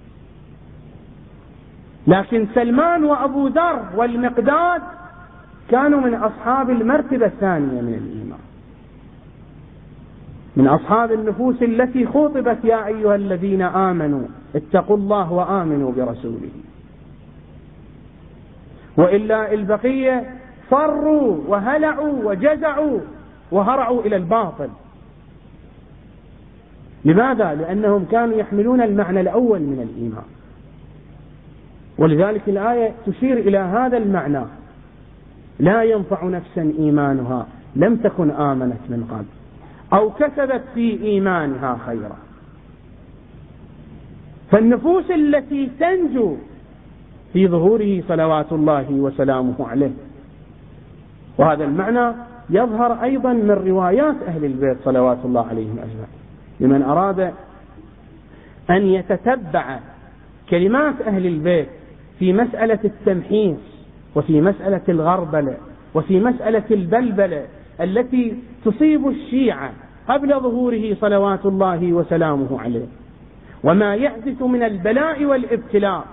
لكن سلمان وأبو ذر والمقداد كانوا من أصحاب المرتبة الثانية من الإيمان، من أصحاب النفوس التي خاطبت يا أيها الذين آمنوا اتقوا الله وآمنوا برسوله. وإلا البقية فروا وهلعوا وجزعوا وهرعوا إلى الباطل. لماذا؟ لأنهم كانوا يحملون المعنى الأول من الإيمان. ولذلك الآية تشير إلى هذا المعنى: لا ينفع نفسا إيمانها لم تكن آمنت من قبل أو كسبت في إيمانها خيرا. فالنفوس التي تنجو في ظهوره صلوات الله وسلامه عليه، وهذا المعنى يظهر أيضا من روايات أهل البيت صلوات الله عليهم أجمعين. لمن أراد أن يتتبع كلمات أهل البيت في مسألة التمحيص وفي مسألة الغربلة وفي مسألة البلبلة التي تصيب الشيعة قبل ظهوره صلوات الله وسلامه عليه، وما يحدث من البلاء والابتلاء،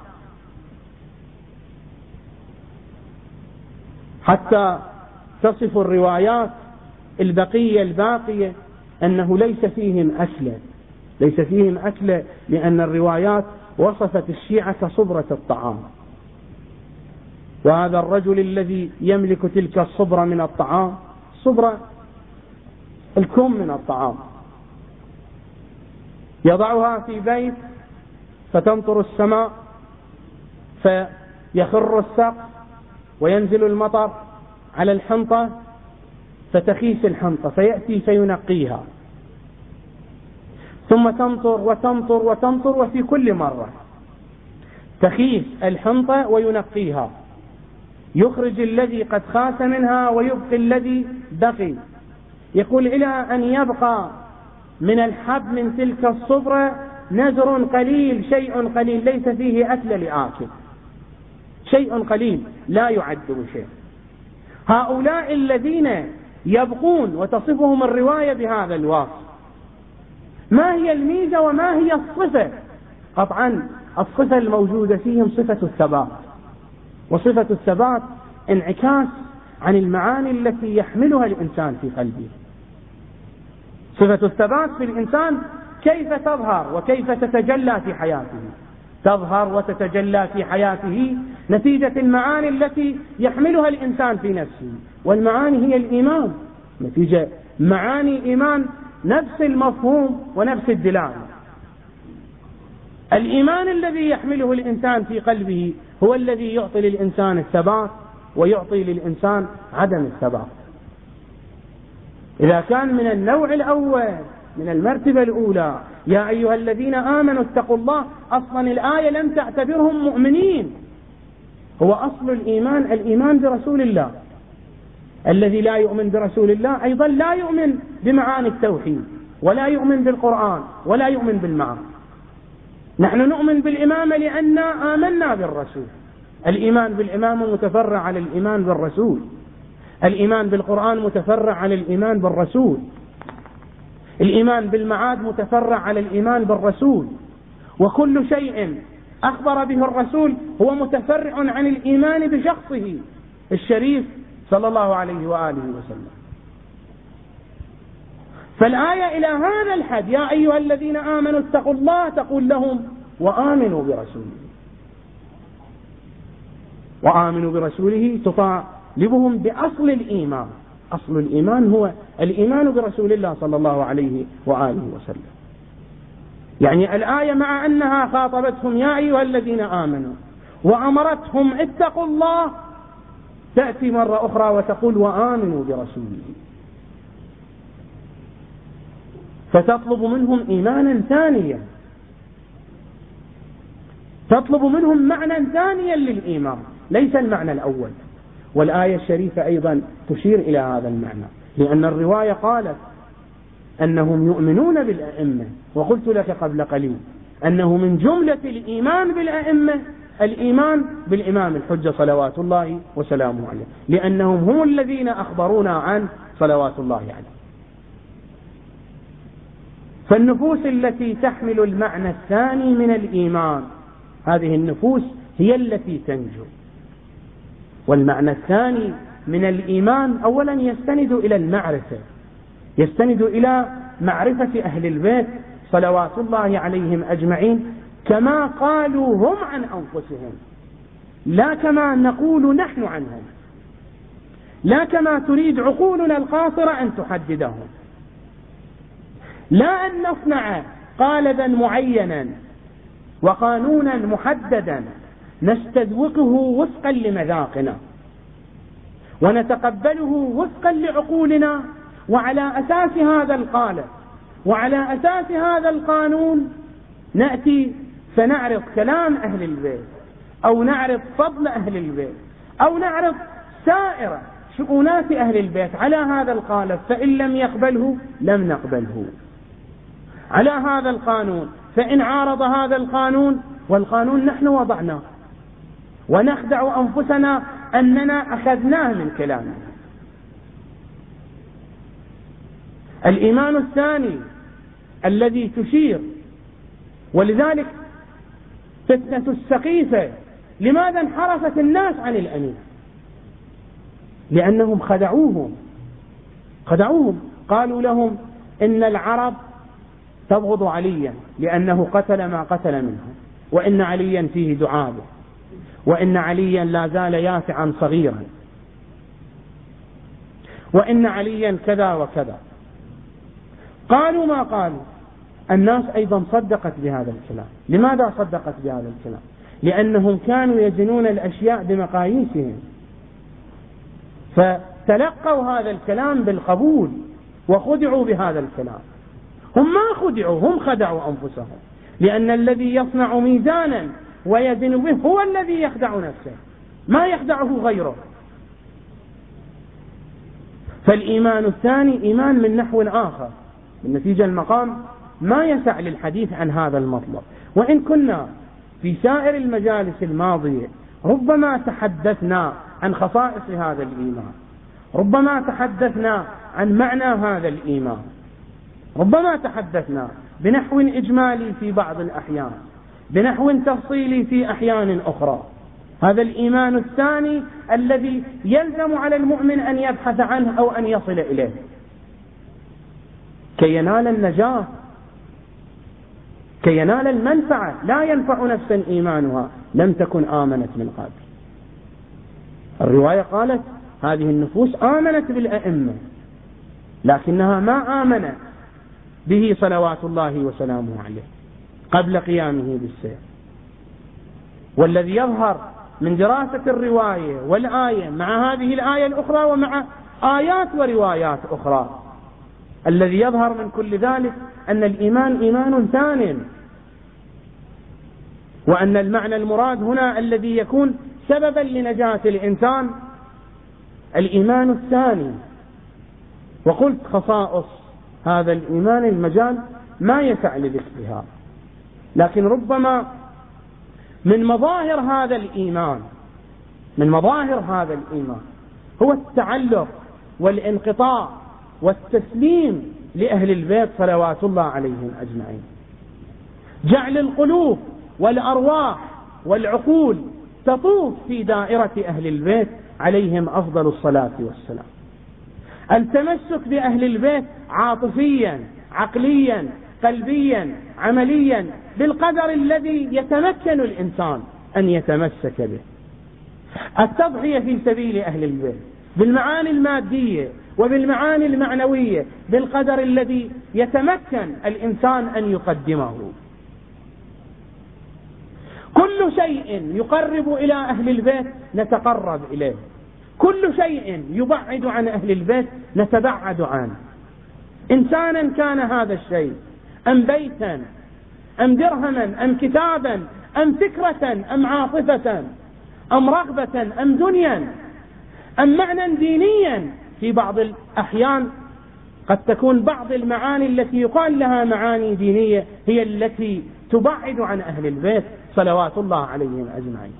حتى تصف الروايات الباقية أنه ليس فيهم أكل، لأن الروايات وصفت الشيعة كصبرة الطعام. وهذا الرجل الذي يملك تلك الصبرة من الطعام، صبرة الكم من الطعام، يضعها في بيت فتمطر السماء فيخر السقف وينزل المطر على الحنطة فتخيس الحنطة فيأتي فينقيها، ثم تمطر وتمطر وتمطر، وفي كل مرة تخيس الحنطة وينقيها، يخرج الذي قد خاس منها ويبقي الذي بقي. يقول إلى أن يبقى من الحب من تلك الصبرة نزر قليل، شيء قليل ليس فيه أكل لآكل، شيء قليل لا يعد شيء. هؤلاء الذين يبقون وتصفهم الرواية بهذا الوصف، ما هي الميزة وما هي الصفة؟ قطعا الصفة الموجودة فيهم صفة الثبات، وصفة الثبات انعكاس عن المعاني التي يحملها الإنسان في قلبه. صفة الثبات في الإنسان كيف تظهر وكيف تتجلى في حياته؟ تظهر وتتجلى في حياته نتيجة المعاني التي يحملها الإنسان في نفسه، والمعاني هي الإيمان، نتيجة معاني إيمان نفس المفهوم ونفس الدلالة. الإيمان الذي يحمله الإنسان في قلبه هو الذي يعطي للإنسان الثبات ويعطي للإنسان عدم الثبات. إذا كان من النوع الأول من المرتبة الأولى يا أيها الذين آمنوا اتقوا الله، أصلا الآية لم تعتبرهم مؤمنين، هو أصل الإيمان الإيمان برسول الله. الذي لا يؤمن برسول الله أيضا لا يؤمن بمعاني التوحيد ولا يؤمن بالقرآن ولا يؤمن بالمعاني. نحن نؤمن بالإمامة لأننا آمنا بالرسول. الإيمان بالإمامة متفرع على الإيمان بالرسول، الإيمان بالقرآن متفرع على الإيمان بالرسول، الإيمان بالمعاد متفرع على الإيمان بالرسول، وكل شيء أخبر به الرسول هو متفرع عن الإيمان بشخصه الشريف صلى الله عليه وآله وسلم. فالآية إلى هذا الحد يا أيها الذين آمنوا اتقوا الله تقول لهم وآمنوا برسوله، وآمنوا برسوله تطالبهم بأصل الإيمان. أصل الإيمان هو الإيمان برسول الله صلى الله عليه وآله وسلم. يعني الآية مع أنها خاطبتهم يا أيها الذين آمنوا وأمرتهم اتقوا الله، تأتي مرة أخرى وتقول وآمنوا برسوله، فتطلب منهم إيمانا ثانيا، تطلب منهم معنى ثانيا للإيمان ليس المعنى الأول. والآية الشريفة أيضا تشير إلى هذا المعنى، لأن الرواية قالت أنهم يؤمنون بالأئمة، وقلت لك قبل قليل أنه من جملة الإيمان بالأئمة الإيمان بالإمام الحجة صلوات الله وسلامه عليه، لأنهم هم الذين أخبرونا عن صلوات الله عليه. فالنفوس التي تحمل المعنى الثاني من الإيمان هذه النفوس هي التي تنجو. والمعنى الثاني من الإيمان أولا يستند إلى المعرفة، يستند إلى معرفة أهل البيت صلوات الله عليهم أجمعين كما قالوا هم عن أنفسهم، لا كما نقول نحن عنهم، لا كما تريد عقولنا القاصرة أن تحددهم، لا أن نصنع قالبا معينا وقانونا محددا نستذوقه وفقا لمذاقنا ونتقبله وفقا لعقولنا، وعلى أساس هذا القالب وعلى أساس هذا القانون نأتي فنعرض كلام أهل البيت أو نعرض فضل أهل البيت أو نعرض سائر شؤونات أهل البيت على هذا القالب، فإن لم يقبله لم نقبله على هذا القانون، فإن عارض هذا القانون، والقانون نحن وضعناه ونخدع أنفسنا أننا أخذناه من كلامه. الإيمان الثاني الذي تشير، ولذلك فتنة السقيفة لماذا انحرفت الناس عن الأمين؟ لأنهم خدعوهم، قالوا لهم إن العرب تبغض عليا لأنه قتل ما قتل منهم، وإن عليا فيه دعابه، وإن عليا لا زال يافعا صغيرا، وإن عليا كذا وكذا. قالوا ما قالوا. الناس أيضا صدقت بهذا الكلام. لماذا صدقت بهذا الكلام؟ لأنهم كانوا يزنون الأشياء بمقاييسهم، فتلقوا هذا الكلام بالقبول وخدعوا بهذا الكلام. هم ما خدعوا، هم خدعوا أنفسهم، لأن الذي يصنع ميزانا ويزن به هو الذي يخدع نفسه، ما يخدعه غيره. فالإيمان الثاني إيمان من نحو آخر. بالنتيجة المقام ما يسع للحديث عن هذا المطلب، وإن كنا في سائر المجالس الماضية ربما تحدثنا عن خصائص هذا الإيمان ربما تحدثنا عن معنى هذا الإيمان، ربما تحدثنا بنحو إجمالي في بعض الأحيان، بنحو تفصيلي في أحيان أخرى. هذا الإيمان الثاني الذي يلزم على المؤمن أن يبحث عنه أو أن يصل إليه كي ينال النجاة، كي ينال المنفعة. لا ينفع نفسا إيمانها لم تكن آمنت من قبل. الرواية قالت هذه النفوس آمنت بالأئمة لكنها ما آمنت به صلوات الله وسلامه عليه قبل قيامه بالسير. والذي يظهر من دراسة الرواية والآية مع هذه الآية الأخرى ومع آيات وروايات أخرى، الذي يظهر من كل ذلك أن الإيمان إيمان ثان، وأن المعنى المراد هنا الذي يكون سببا لنجاة الإنسان الإيمان الثاني. وقلت خصائص هذا الإيمان المجال ما يسع لذكرها، لكن ربما من مظاهر هذا الإيمان، من مظاهر هذا الإيمان هو التعلق والانقطاع والتسليم لأهل البيت صلوات الله عليهم أجمعين. جعل القلوب والأرواح والعقول تطوف في دائرة أهل البيت عليهم أفضل الصلاة والسلام. التمسك بأهل البيت عاطفيا عقليا قلبيا عمليا بالقدر الذي يتمكن الإنسان أن يتمسك به. التضحية في سبيل أهل البيت بالمعاني المادية وبالمعاني المعنوية بالقدر الذي يتمكن الإنسان أن يقدمه. كل شيء يقرب إلى أهل البيت نتقرب إليه، كل شيء يبعد عن أهل البيت نتبعد عنه. إنسانا كان هذا الشيء، أم بيتا أم درهما أم كتابا أم فكرة أم عاطفة أم رغبة أم دنيا أم معنى دينيا. في بعض الأحيان قد تكون بعض المعاني التي يقال لها معاني دينية هي التي تبعد عن أهل البيت صلوات الله عليهم أجمعين.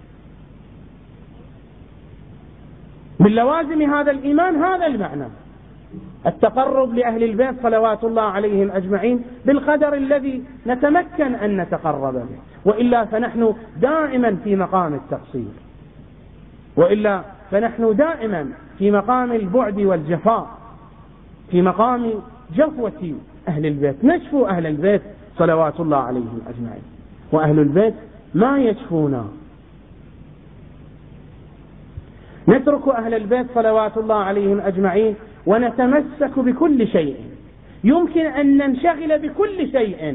من لوازم هذا الإيمان هذا المعنى، التقرب لأهل البيت صلوات الله عليهم أجمعين بالقدر الذي نتمكن أن نتقرب به، وإلا فنحن دائما في مقام التقصير، وإلا فنحن دائما في مقام البعد والجفاء، في مقام جفوة أهل البيت. نشفو أهل البيت صلوات الله عليهم أجمعين، وأهل البيت ما يشفونا. نترك أهل البيت صلوات الله عليهم أجمعين ونتمسك بكل شيء، يمكن أن ننشغل بكل شيء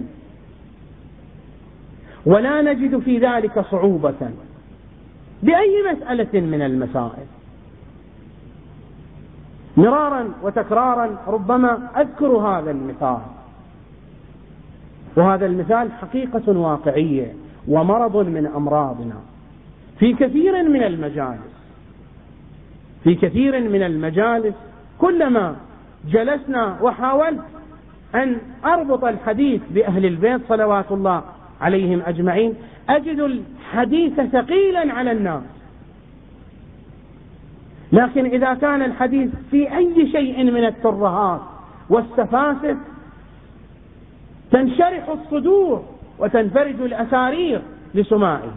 ولا نجد في ذلك صعوبة بأي مسألة من المسائل. مرارا وتكرارا ربما أذكر هذا المثال، وهذا المثال حقيقة واقعية ومرض من أمراضنا في كثير من المجالس. في كثير من المجالس كلما جلسنا وحاولت أن أربط الحديث بأهل البيت صلوات الله عليهم أجمعين أجد الحديث ثقيلا على الناس. لكن إذا كان الحديث في أي شيء من الترهات والسفاسف تنشرح الصدور وتنفرج الأسارير لسماعه.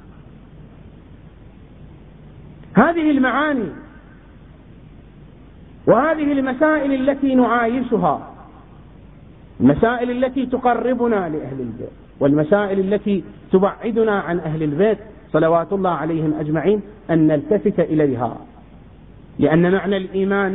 هذه المعاني وهذه المسائل التي نعايشها، المسائل التي تقربنا لأهل البيت والمسائل التي تبعدنا عن أهل البيت صلوات الله عليهم أجمعين، أن نلتفت إليها، لأن معنى الإيمان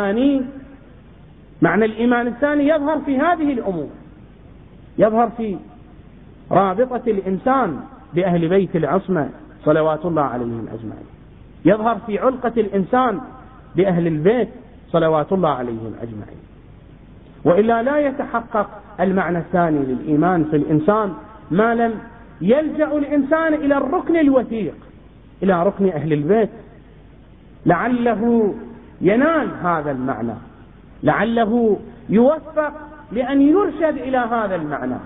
الثاني يظهر في هذه الأمور، يظهر في رابطة الإنسان بأهل بيت العصمة صلوات الله عليهم أجمعين، يظهر في علقة الإنسان بأهل البيت صلوات الله عليهم أجمعين. وإلا لا يتحقق المعنى الثاني للإيمان في الإنسان ما لم يلجأ الإنسان إلى الركن الوثيق، إلى ركن أهل البيت، لعله ينال هذا المعنى، لعله يوفق لأن يرشد إلى هذا المعنى.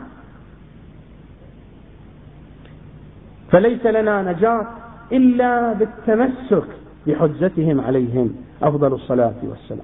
فليس لنا نجاة إلا بالتمسك بحجتهم عليهم أفضل الصلاة والسلام.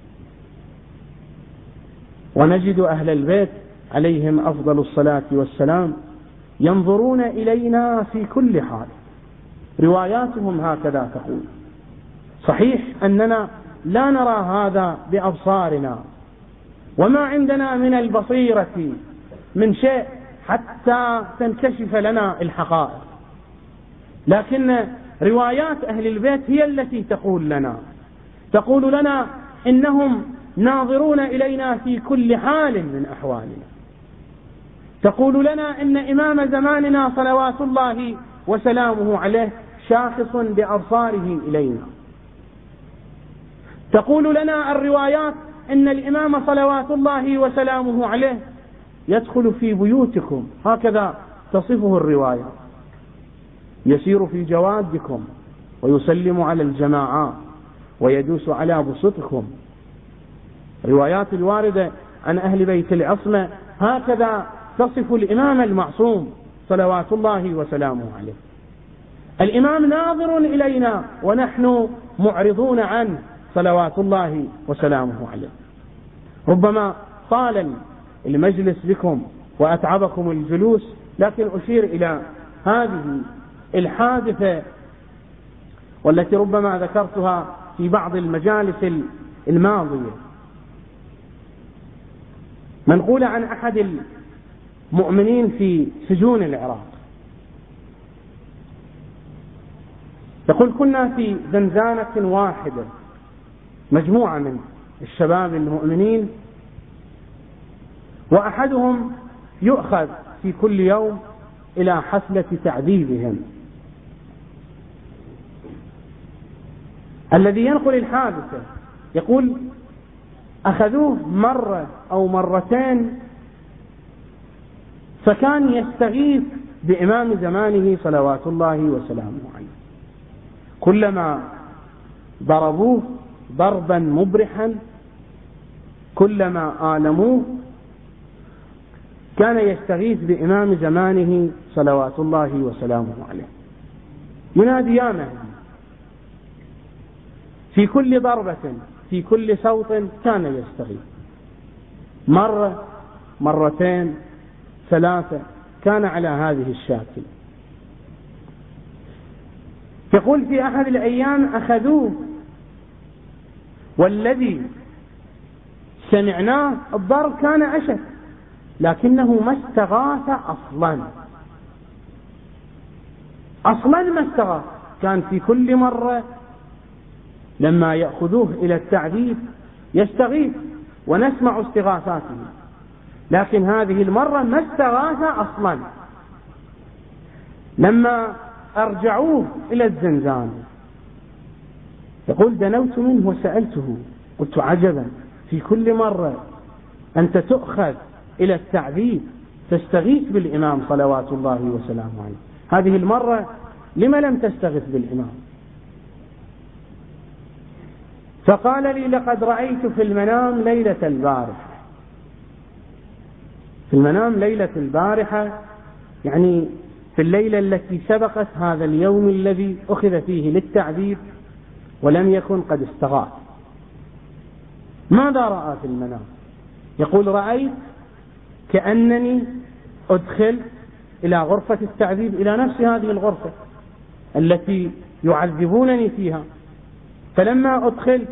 ونجد أهل البيت عليهم أفضل الصلاة والسلام ينظرون إلينا في كل حال. رواياتهم هكذا تقول. صحيح أننا لا نرى هذا بأبصارنا، وما عندنا من البصيرة من شيء حتى تنكشف لنا الحقائق، لكن روايات أهل البيت هي التي تقول لنا إنهم ناظرون إلينا في كل حال من أحوالنا. تقول لنا إن إمام زماننا صلوات الله وسلامه عليه شاخص بأبصاره إلينا. تقول لنا الروايات إن الإمام صلوات الله وسلامه عليه يدخل في بيوتكم، هكذا تصفه الرواية، يسير في جوادكم ويسلم على الجماعات ويدوس على بسطكم. روايات الواردة عن أهل بيت العصمة هكذا تصف الإمام المعصوم صلوات الله وسلامه عليه. الإمام ناظر إلينا ونحن معرضون عنه صلوات الله وسلامه عليه. ربما طال المجلس بكم وأتعبكم الجلوس، لكن أشير إلى هذه الحادثة والتي ربما ذكرتها في بعض المجالس الماضية، منقولة عن أحد المؤمنين في سجون العراق. يقول: كنا في زنزانة واحدة، مجموعة من الشباب المؤمنين، وأحدهم يؤخذ في كل يوم إلى حفلة تعذيبهم. الذي ينقل الحادثة يقول: أخذوه مرة أو مرتين، فكان يستغيث بإمام زمانه صلوات الله وسلامه عليه. كلما ضربوه ضربا مبرحا، كلما آلموه، كان يستغيث بإمام زمانه صلوات الله وسلامه عليه، ينادي: يا مهدي. في كل ضربة، في كل صوت كان يستغيث. مرة، مرتين، ثلاثة، كان على هذه الشاكل. يقول: في أحد الأيام أخذوه، والذي سمعناه الضرب كان أشد، لكنه ما استغاث أصلا ما استغاث. كان في كل مرة لما يأخذوه إلى التعذيب يستغيث ونسمع استغاثاته، لكن هذه المرة ما استغاث أصلا. لما أرجعوه إلى الزنزان يقول: دنوت منه وسألته، قلت: عجبا، في كل مرة أنت تؤخذ إلى التعذيب تستغيث بالإمام صلوات الله وسلامه عليه، هذه المرة لما لم تستغيث بالإمام؟ فقال لي: لقد رأيت في المنام ليلة البارحة. في المنام ليلة البارحة يعني في الليلة التي سبقت هذا اليوم الذي أخذ فيه للتعذيب ولم يكن قد استغاث. ماذا رأى في المنام؟ يقول: رأيت كأنني أدخل إلى غرفة التعذيب، إلى نفس هذه الغرفة التي يعذبونني فيها. فلما أدخلت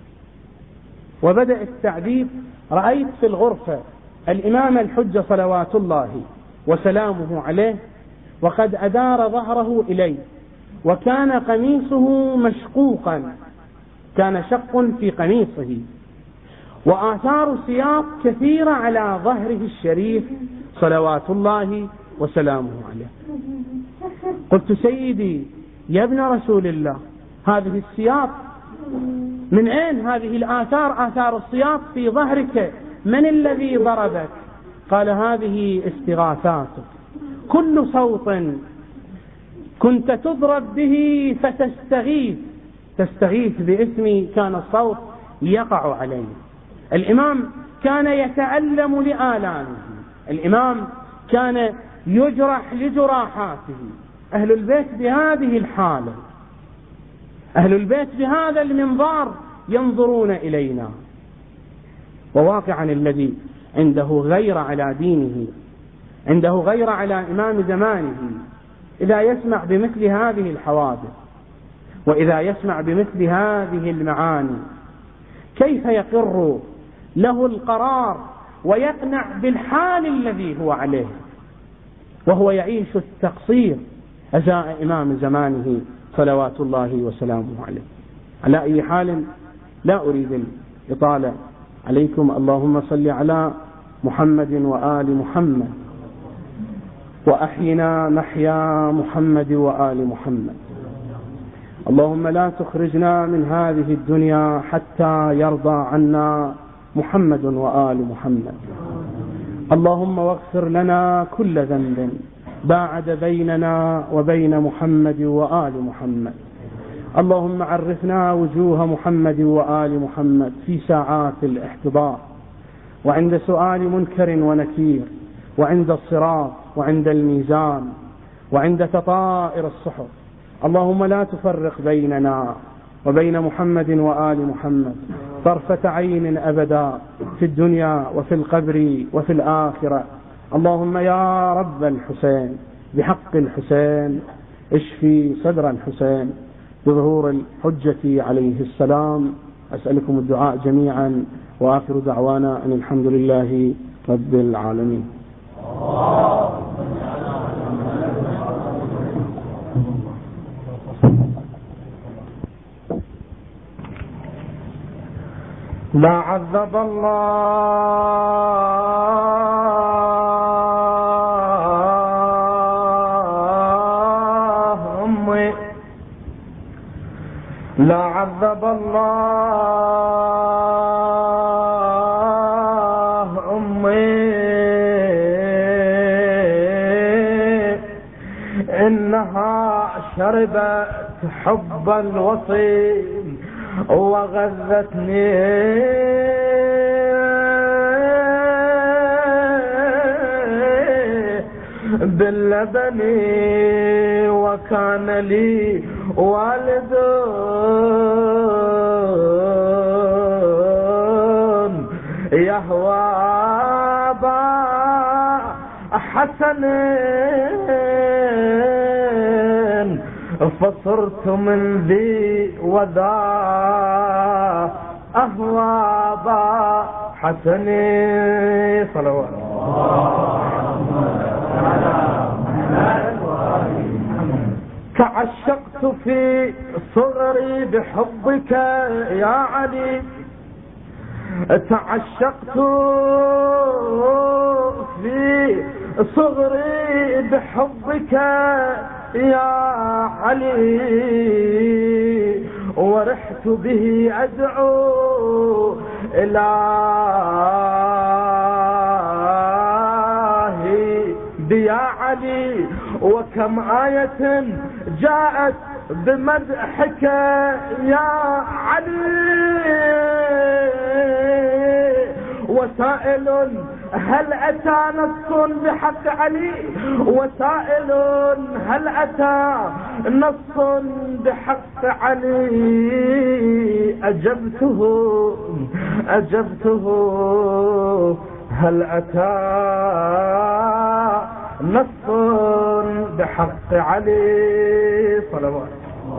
وبدأ التعذيب رأيت في الغرفة الإمام الحجة صلوات الله وسلامه عليه، وقد أدار ظهره إلي، وكان قميصه مشقوقا، كان شق في قميصه، وآثار سياط كثيرة على ظهره الشريف صلوات الله وسلامه عليه. قلت: سيدي يا ابن رسول الله، هذه السياط من أين؟ هذه الآثار، آثار السياط في ظهرك، من الذي ضربك؟ قال: هذه استغاثاتك، كل صوت كنت تضرب به تستغيث باسمي كان الصوت يقع عليه. الإمام كان يتألم لآلامه، الإمام كان يجرح لجراحاته. أهل البيت بهذه الحالة، أهل البيت بهذا المنظار ينظرون إلينا. وواقعا الذي عنده غير على دينه، عنده غير على إمام زمانه، إذا يسمع بمثل هذه الحوادث وإذا يسمع بمثل هذه المعاني كيف يقر له القرار ويقنع بالحال الذي هو عليه وهو يعيش التقصير أزاء إمام زمانه صلوات الله وسلامه عليه. على أي حال لا أريد الإطالة عليكم. اللهم صل على محمد وآل محمد، وأحينا محيا محمد وآل محمد. اللهم لا تخرجنا من هذه الدنيا حتى يرضى عنا محمد وآل محمد. اللهم واغفر لنا كل ذنب باعد بيننا وبين محمد وآل محمد. اللهم عرفنا وجوه محمد وآل محمد في ساعات الاحتضار، وعند سؤال منكر ونكير، وعند الصراط، وعند الميزان، وعند تطائر الصحف. اللهم لا تفرق بيننا وبين محمد وآل محمد طرفة عين أبدا في الدنيا وفي القبر وفي الآخرة. اللهم يا رب الحسين بحق الحسين اشفي صدر الحسين بظهور الحجة عليه السلام. أسألكم الدعاء جميعا، وآخر دعوانا أن الحمد لله رب العالمين. لا عذب الله أمي، لا عذب الله أمي، إنها شربت حب الوصي وغذتني باللبن، وكان لي والد يهوى أبا حسن، فصرت من ذي وذا أهوى أبا حسن. صلوات تعشقت في صغري بحبك يا علي، تعشقت في صغري بحبك يا علي، ورحت به أدعو إلهي بيا علي، وكم آية جاءت بمدحك يا علي، وسائل هل أتى نص بحق علي، وسائل هل أتى نص بحق علي، أجبته هل أتى نص بحق علي. صلوات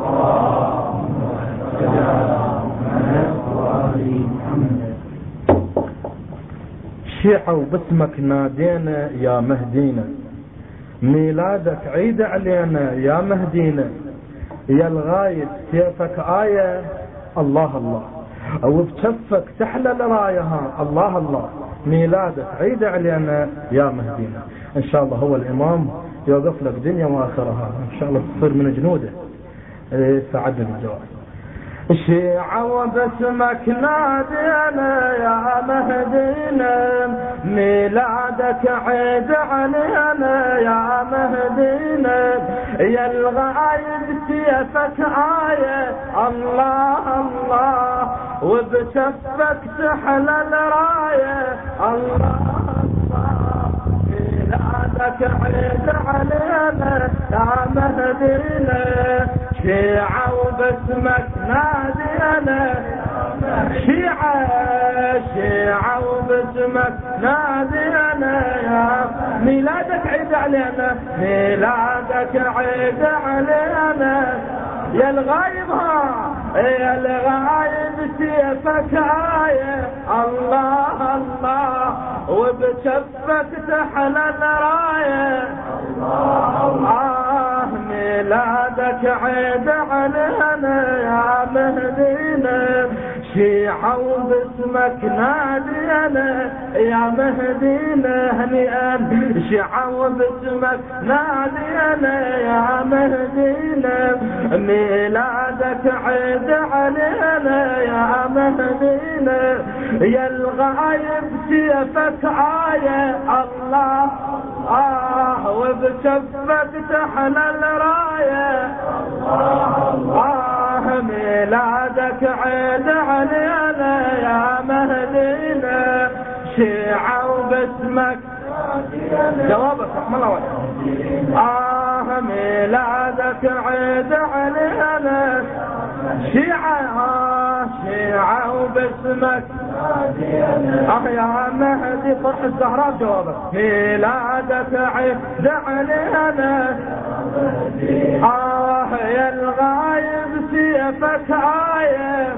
شيعوا باسمك نادينا يا مهدينا، ميلادك عيد علينا يا مهدينا، يا الغايب سيفك آية الله الله، او بكفك تحلى لرايها الله الله، ميلادك عيد علينا يا مهدينا. ان شاء الله هو الامام يوقف لك دنيا واخرها، ان شاء الله تصير من جنوده. سعدنا بالجواب. شيعة وباسمك نادينا يا مهدينا، ميلادك عيد علينا يا مهدينا، يا الغايب سيفك آية الله الله، وبكفك تحلى الراية الله الله، ميلادك عيد علينا يا مهدينا، شيعة وباسمك نادينا شيعة شيعة وباسمك نادينا يا ميلادك عيد علينا ميلادك عيد علينا يا الغايب يا الغايب سيفك آية الله الله وبشفك تحلى الراية الله ميلادك عيد علينا يا مهدينا شيعة وباسمك نادينا يا مهدينا هنيئا شيعة وباسمك نادينا يا مهدينا ميلادك عيد علينا يا مهدينا يا الغايب سيفك آية الله وبشفك تحلى الراية الله ميلادك عيد علينا يا مهدينا شيعة وباسمك جوابك رحم الله وجهك ميلادك عيد علينا شيعة شيعة وباسمك يا مهدي فرح الزهراء جوابك ميلادك عيد علينا يا الغايب سيفك آية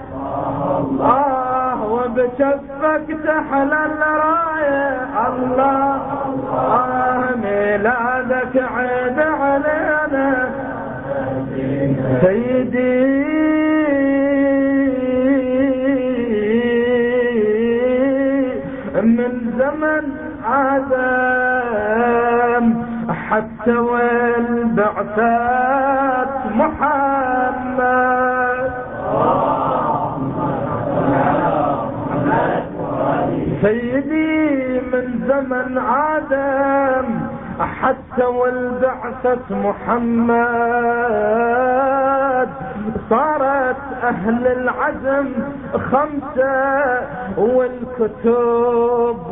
وبشفك تحلى الراية الله ميلادك عيد علينا سيدي من زمن آدم حتى والبعثات محمد سيدي من زمن آدم حتى والبعثة محمد صارت أهل العزم 5 والكتب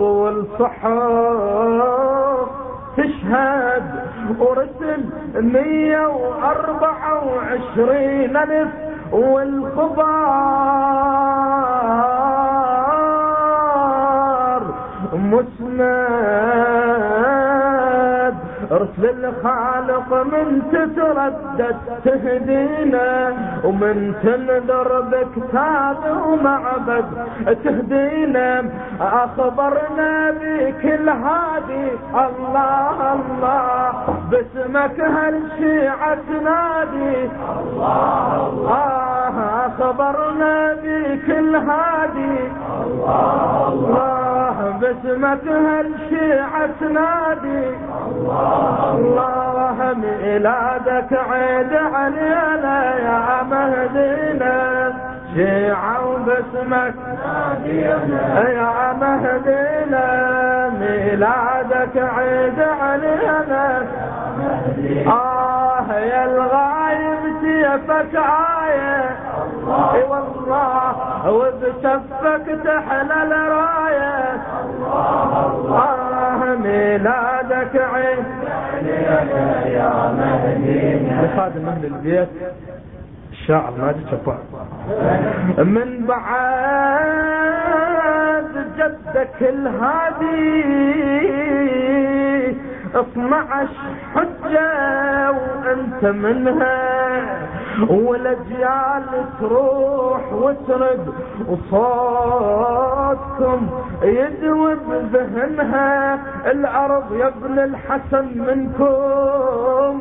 والصحف تشهد ورسل 124,000 والخبار مسند رسل الخالق من تتردد تهدينا ومن تنذر بكتاب ومعبد تهدينا أخبرنا بك الهادي الله الله باسمك هالشيعة تنادي الله الله أخبرنا بك الهادي الله الله باسمك هالشيعة تنادي الله ميلادك عيد علينا يا مهدينا شيعة وباسمك يا مهدينا ميلادك عيد علينا يا الغايب سيفك آية اي والله وبشفك تحلى الراية الله ميلادك عيد يا مهدينا لخادم اهل البيت الشاعر ماجد شفاء من بعد جدك الهادي 12 حجة وانت منها والاجيال تروح وترد وصوتكم يدوب ذهنها الارض يا ابن الحسن منكم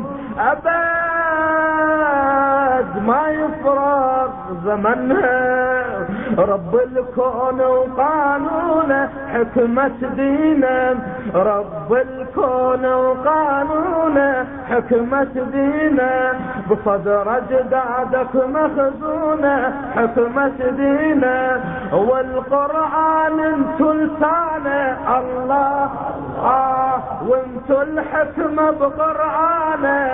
ابد ما يفرغ زمنها رب الكون وقانونه حكمة دينه رب الكون وقانونه حكمة دينه بصدر اجدادك مخزونه حكمة دينه والقرآن انتو لسانه الله وانتو الحكمة بقرآنه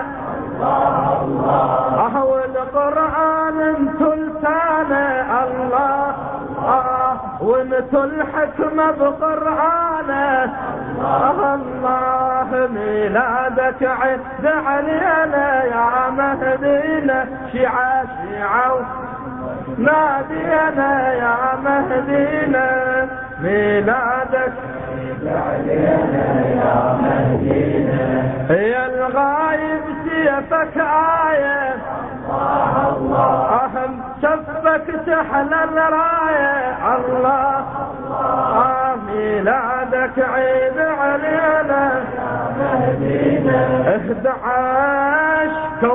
الله والقرآن انتو لسانه الله وانتو الحكمة بقرآنه الله ميلادك عد علينا يا مهدينا شيعة شيعة نادينا يا مهدينا ميلادك علينا يا مهدينا يا الغايب سيفك آية الله أهم شفك سحل الراية الله ميلادك عيد علينا يا مهدينا 11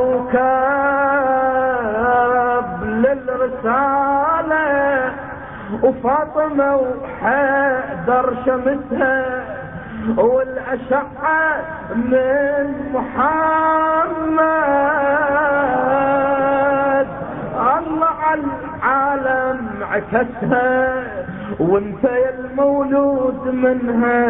كوكب للرسالة وفاطمة وحيدر شمسها والأشعة من محمد الله على العالم عكسها وانت يا المولود منها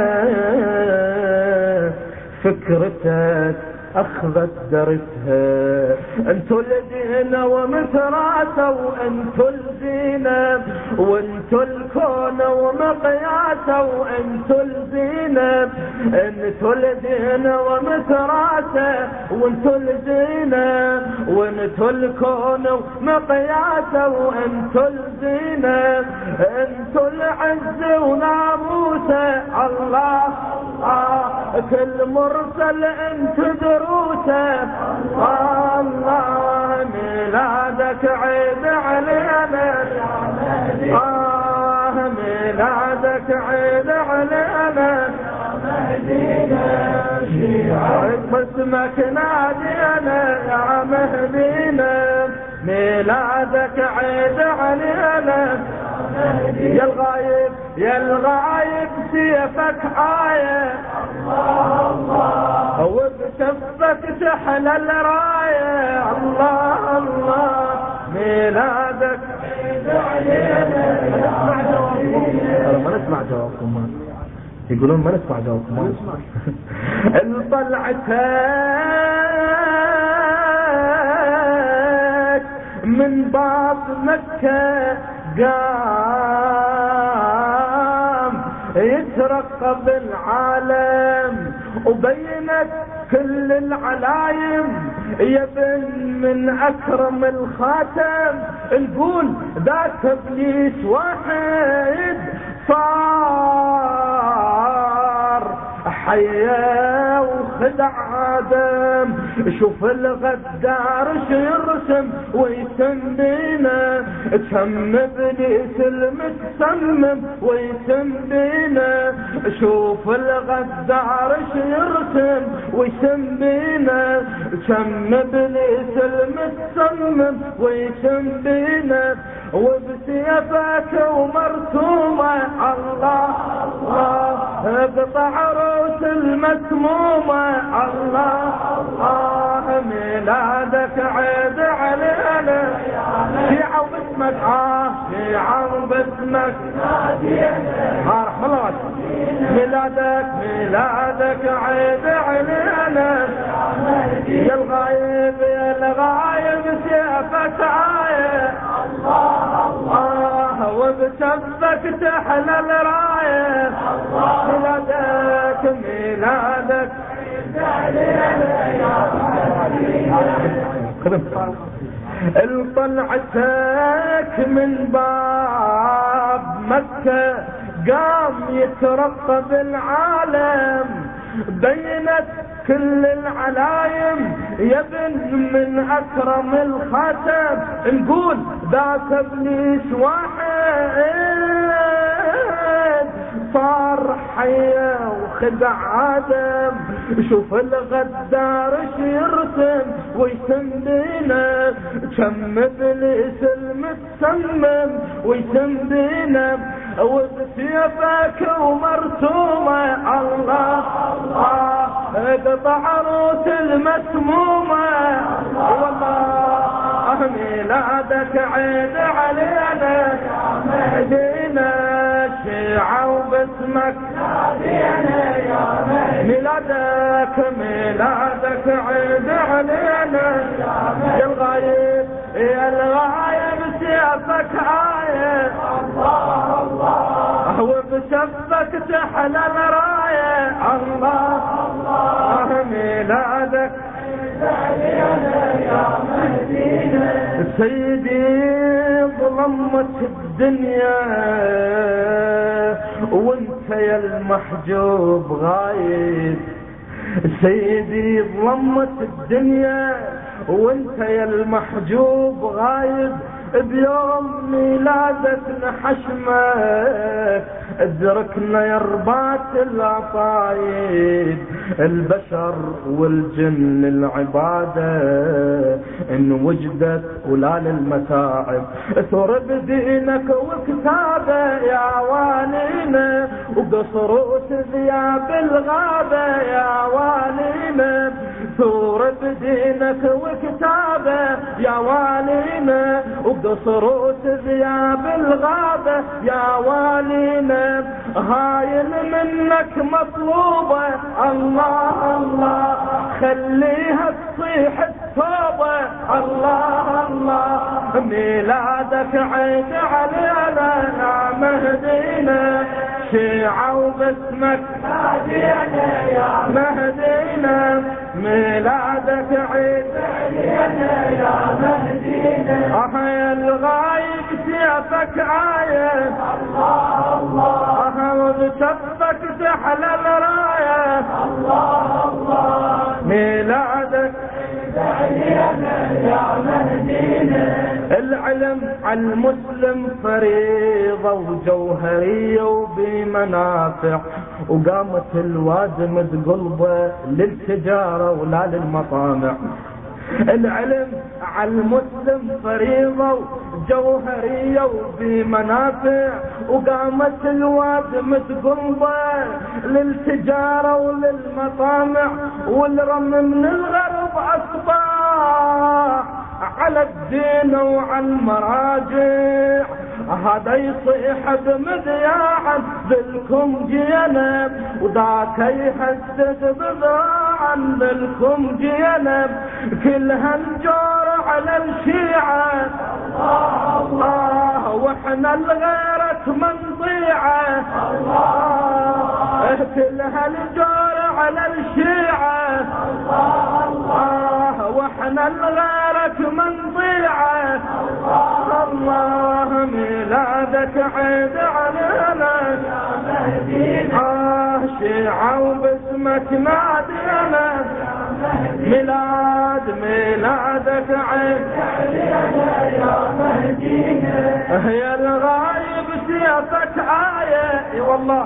فكرتك أخذت درسها انتو الدين ومثراته وانتو الزينة وانتو الكون ومقياسه وانتو الزينة انتو الدين ومثراته وانتو الزينة وانتو الكون ومقياسه وانتو الزينة انتو العز وناموسه الله كل مرسل انت دروسه الله ميلادك عيد علينا ميلادك عيد علينا اسمك نادينا يا مهدينا ميلادك عيد علينا يا الغايب يا الغايب سيفك آية الله وبشفك سحل الراية الله الله ميلادك عيد علينا ما نسمع جوابكم يقولون ما نسمع جوابكم ما نسمع طلعتك من باب مكة قام يترقب العالم وبينت كل العلايم يا بن من أكرم الخاتم نقول ذاك ابليس واحد صار حيا وخدع آدم شوف الغدار يرسم ويسم بينا كم ابليس المتسمم ويسم بينا شوف الغدار يرسم ويسم بينا كم ابليس المتسمم ويسم بينا وبسيفك ومرسومة الله الله اقطع روس المسمومة الله الله ميلادك عيد علينا شيعة وباسمك شيعة وباسمك رحم الله واسمك ميلادك عيد علينا يا الغايب يا الغايب سيفك آية الله وبسبك تحل الراية ميلادك ميلادك طلعتك من باب مكة قام يترقب العالم بينت كل العلايم يا ابن من أكرم الخاتم نقول ذاك ابليس واحد صار حيا وخدع آدم شوف الغدار يرسم ويسم بينا كم ابليس المتسمم ويسم بينا وبسيفك ومرسومة الله الله اقطع روس المسمومة والله ميلادك عيد علينا مهدينا شيعة وباسمك ميلادك عيد علينا يا الغايب يا الغايب سيفك آية الله الله وبشفك تحل الراية الله الله ميلادك عيد علينا يا مهدينا سيدي ظلمت الدنيا وانت يا المحجوب غايب. سيدي ظلمت الدنيا وانت يا المحجوب غايب. بيوم ميلادك نحشمك ادركنا يا رباط العطايب. البشر والجن العبادة ان وجدت ولا للمتاعب. ثر بدينك وكتابه يا والينا وقصر ثياب الغابة يا والينا. ثور بدينك وكتابه يا والينا وقصر ثياب الغابة يا والينا. هاي منك مطلوبة الله الله خليها تصيح التوبة الله الله. ميلادك عيد علينا يا مهدينا شيعة وباسمك نادينا يا مهدينا. ميلادك عيد علينا يا مهدينا. يا الغايب سيفك عاية الله الله وبشفك تحلى الراية الله الله. ميلادك يا مهدينا. العلم على المسلم فريضة وجوهرية وبمنافع وقامت الوازم قلبه للتجارة ولا للمطامع. العلم على المسلم فريضة وجوهرية وبمنافع وقامت الوازم قلبه للتجارة وللمطامع. والرم من الغرب أصبح على الدين وعلى المراجع. هذا يصيح بمذياعا ذلكم جينا وذاك يحسد بذراعا ذلكم جينا. كل هالجور على الشيعة الله الله واحنا لغيرك منطيعة الله. كل هالجور على الشيعة الله الله واحنا لغيرك منطيعة الله. ميلادك عيد علينا يا مهدينا شيعة وباسمك نادينا ميلادك عيد علينا يا مهدينا. يا الغايب سيفك آية اي والله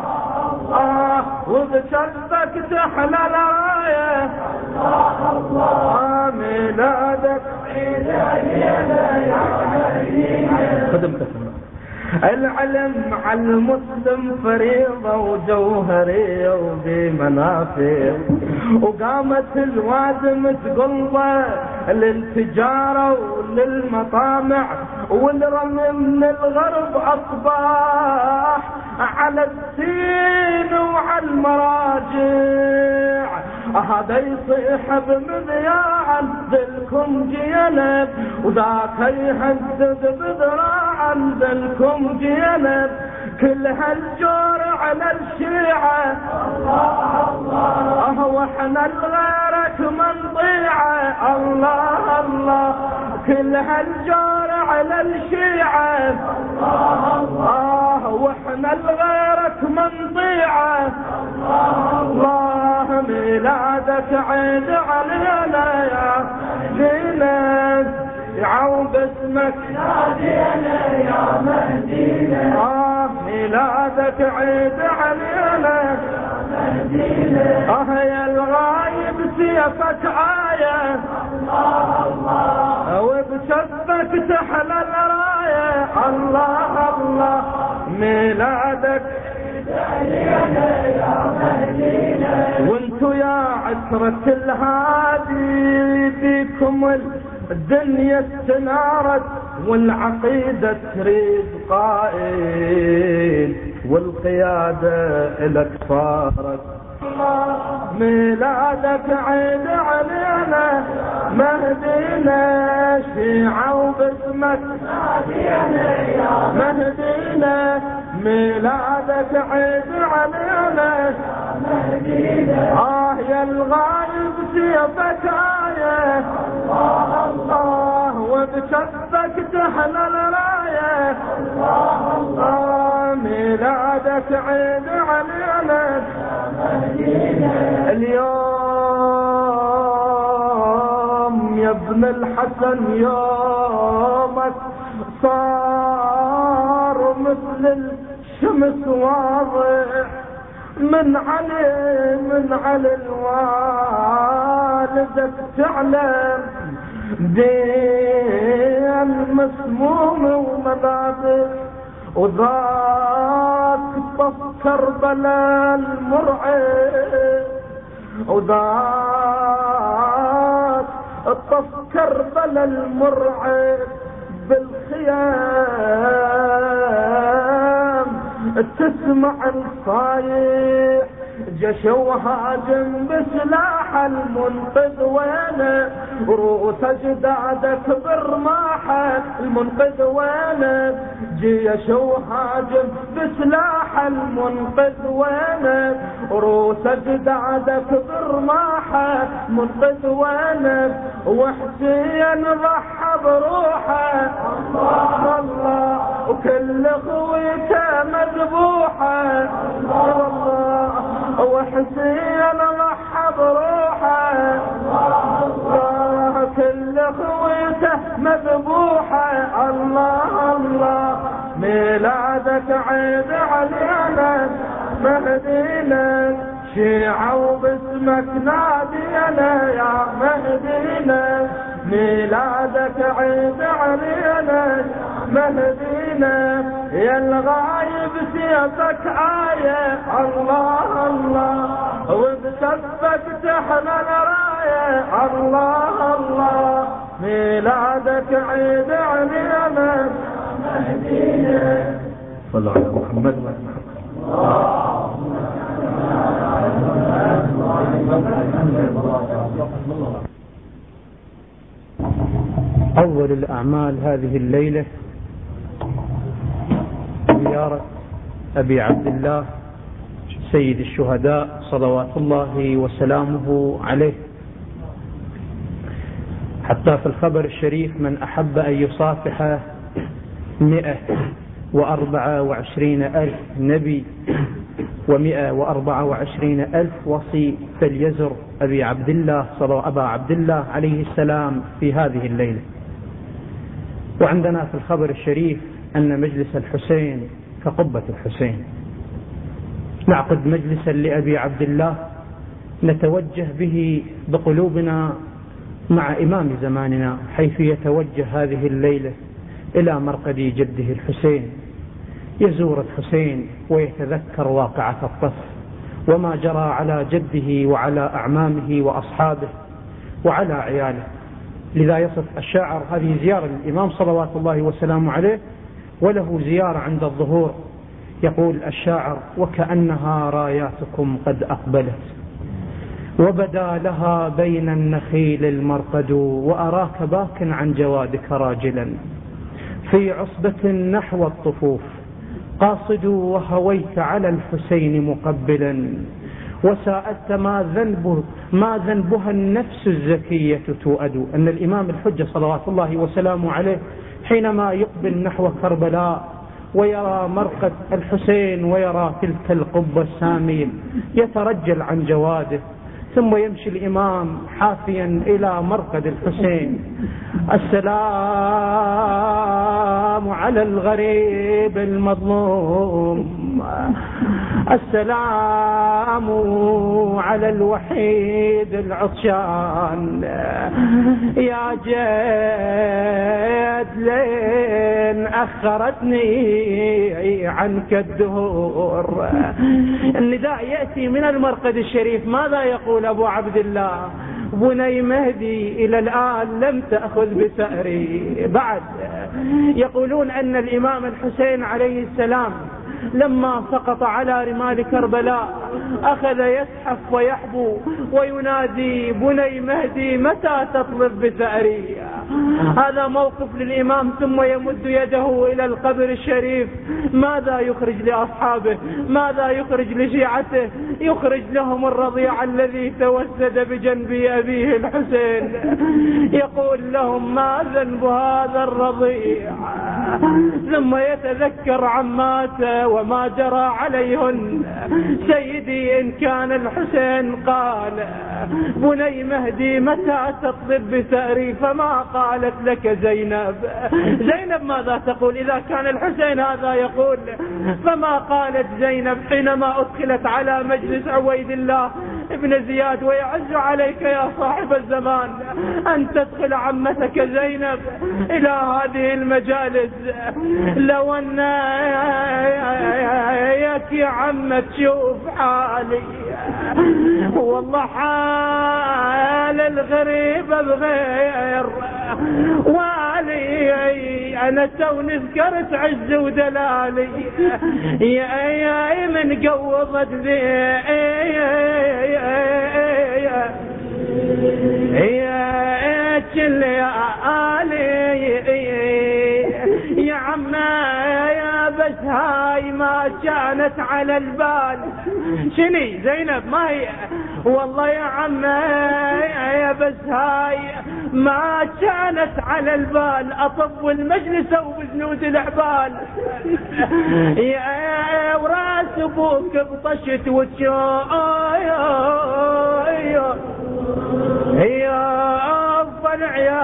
وبشفك تحلى الراية الله الله. ميلادك عيد علينا يا مهدينا. خدمتك. العلم على المسلم فريضة وجوهرية وبمنافع وقامت الوازم قلبه للتجارة وللمطامع. والرمي من الغرب أصبح على الدين وعلى المراجع. هذا يصيح بمذياعا ذلكم جينا وذاك يهدد بذراعا ذلكم جينا. كل هالجور على الشيعة الله الله واحنا لغيرك منطيعة الله الله. كل هالجور على الشيعة الله الله واحنا لغيرك منطيعة الله الله. ميلادك عيد علينا يا مهدينا يعوب اسمك نادينا يا مهدينا. ميلادك عيد علينا يا مهدينا. يا الغايب سيفك آية الله الله وبشفك تحلى الراية الله الله. ميلادك وانتو يا عسرة الهادي بيكم الدنيا استنارت والعقيدة تريد قائد والقيادة إلك صارت. ميلادك عيد علينا مهدينا شيعة وباسمك مهدينا. ميلادك عيد علينا يا الغايب بسيفك آية الله الله وبكفك تحلى الراية الله الله ميلادك عيد علينا اليوم يا ابن الحسن يومك صار مثل الشمس واضح من علي الوالدك تعلم بين مسموم ومذابح وذاك طف كربلاء المرعب وذاك طف كربلاء المرعب بالخيام تسمع الصايح جيش وهاجم بسلاح المنقذ وينه رؤوس اجدادك برماحه المنقذ وينه جيش وهاجم بسلاح المنقذ وينه رؤوس اجدادك برماحه منقذ وينه وحسين ضحى بروحه الله الله وكل خويته مذبوحه الله وحسين ضحى بروحه الله كل خويته مذبوحه الله الله ميلادك عيد علينا مهدينا شيعة وباسمك نادينا يا مهدينا ميلادك عيد علينا مهدينا يا الغايب سيفك آية الله الله وبكفك تحمل راية الله الله ميلادك عيد علينا مهدينا صلى على محمد أول الأعمال هذه الليلة زيارة أبي عبد الله سيد الشهداء صلوات الله وسلامه عليه، حتى في الخبر الشريف من أحب أن يصافح 124,000 نبي و124,000 وصي فليزر أبا عبد الله عليه السلام في هذه الليلة. وعندنا في الخبر الشريف أن مجلس الحسين كقبة الحسين، نعقد مجلسا لأبي عبد الله نتوجه به بقلوبنا مع إمام زماننا، حيث يتوجه هذه الليلة إلى مرقد جده الحسين، يزور الحسين ويتذكر واقعة الطف وما جرى على جده وعلى أعمامه وأصحابه وعلى عياله. لذا يصف الشاعر هذه زيارة للإمام صلوات الله وسلامه عليه، وله زيارة عند الظهور. يقول الشاعر: وكأنها راياتكم قد أقبلت وبدا لها بين النخيل المرقد، وأراك باك عن جوادك راجلا في عصبة نحو الطفوف قاصد، وهويت على الحسين مقبلا، وسألت ما ذنبها النفس الزكية تؤد. أن الإمام الحجة صلوات الله وسلامه عليه حينما يقبل نحو كربلاء ويرى مرقد الحسين ويرى تلك القبة السامية يترجل عن جواده، ثم يمشي الإمام حافيا إلى مرقد الحسين: السلام على الغريب المظلوم، السلام على الوحيد العطشان، يا جد لين أخرتني عنك الدهور. النداء يأتي من المرقد الشريف. ماذا يقول أبو عبد الله؟ بني مهدي إلى الآن لم تأخذ بثأري بعد. يقولون أن الإمام الحسين عليه السلام لما سقط على رمال كربلاء أخذ يزحف ويحبو وينادي بني مهدي متى تطلب بثأري. هذا موقف للإمام، ثم يمد يده إلى القبر الشريف. ماذا يخرج لأصحابه؟ ماذا يخرج لشيعته؟ يخرج لهم الرضيع الذي توسد بجنب أبيه الحسين، يقول لهم ما ذنب هذا الرضيع؟ ثم يتذكر عماته وما جرى عليهن. سيدي إن كان الحسين قال بني مهدي متى تطلب بثأري فما قالت لك زينب؟ زينب ماذا تقول إذا كان الحسين هذا يقول؟ فما قالت زينب حينما أدخلت على مجلس عبيد الله ابن زياد ويعز عليك يا صاحب الزمان أن تدخل عمتك زينب إلى هذه المجالس؟ لو أن يا عم تشوف حالي، والله حال الغريب بغير والي. أنا توني ذكرت عز ودلالي يا من قوضت ذي يا الليالي يا عم يا بس هاي ما كانت على البال. شني زينب ما هي؟ والله يا عم يا بس هاي ما كانت على البال. أطب المجلس وبزنود العبال يا وراس ابوك بطشت وتشوف يا أفضل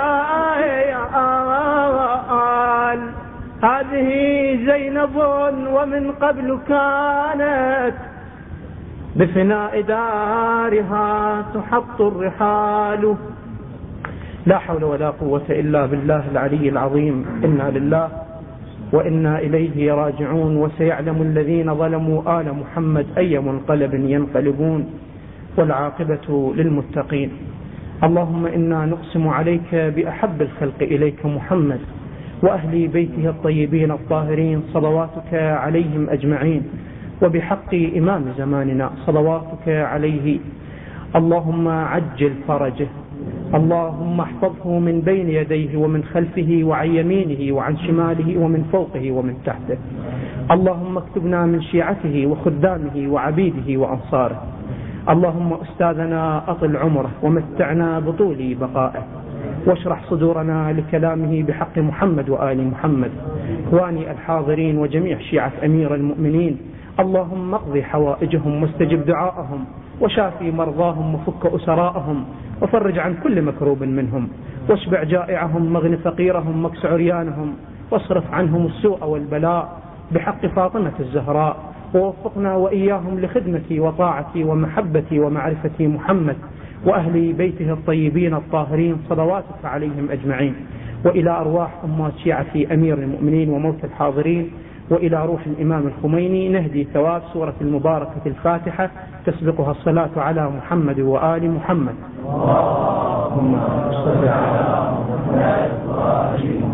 عيال. هذه زينب ومن قبل كانت بفناء دارها تحط الرحال. لا حول ولا قوة إلا بالله العلي العظيم. إنا لله وإنا إليه راجعون. وسيعلم الذين ظلموا آل محمد أي منقلب ينقلبون، والعاقبة للمتقين. اللهم إنا نقسم عليك بأحب الخلق إليك محمد وأهل بيته الطيبين الطاهرين صلواتك عليهم أجمعين، وبحق إمام زماننا صلواتك عليه. اللهم عجل فرجه، اللهم احفظه من بين يديه ومن خلفه وعن يمينه وعن شماله ومن فوقه ومن تحته. اللهم اكتبنا من شيعته وخدامه وعبيده وأنصاره. اللهم أستاذنا أطل عمره ومتعنا بطول بقائه، واشرح صدورنا لكلامه بحق محمد وآل محمد. إخواني الحاضرين وجميع شيعة أمير المؤمنين، اللهم اقضي حوائجهم واستجب دعاءهم وشافي مرضاهم وفك أسراءهم وفرج عن كل مكروب منهم، واشبع جائعهم مغن فقيرهم مكس عريانهم، واصرف عنهم السوء والبلاء بحق فاطمة الزهراء. ووفقنا وإياهم لخدمة وطاعة ومحبة ومعرفة محمد وأهل بيته الطيبين الطاهرين صلواتك عليهم أجمعين. وإلى أرواح أموات شيعة أمير المؤمنين وموت الحاضرين، وإلى روح الإمام الخميني نهدي ثواب سورة المباركة الفاتحة تسبقها الصلاة على محمد وآل محمد. اللهم صل على محمد.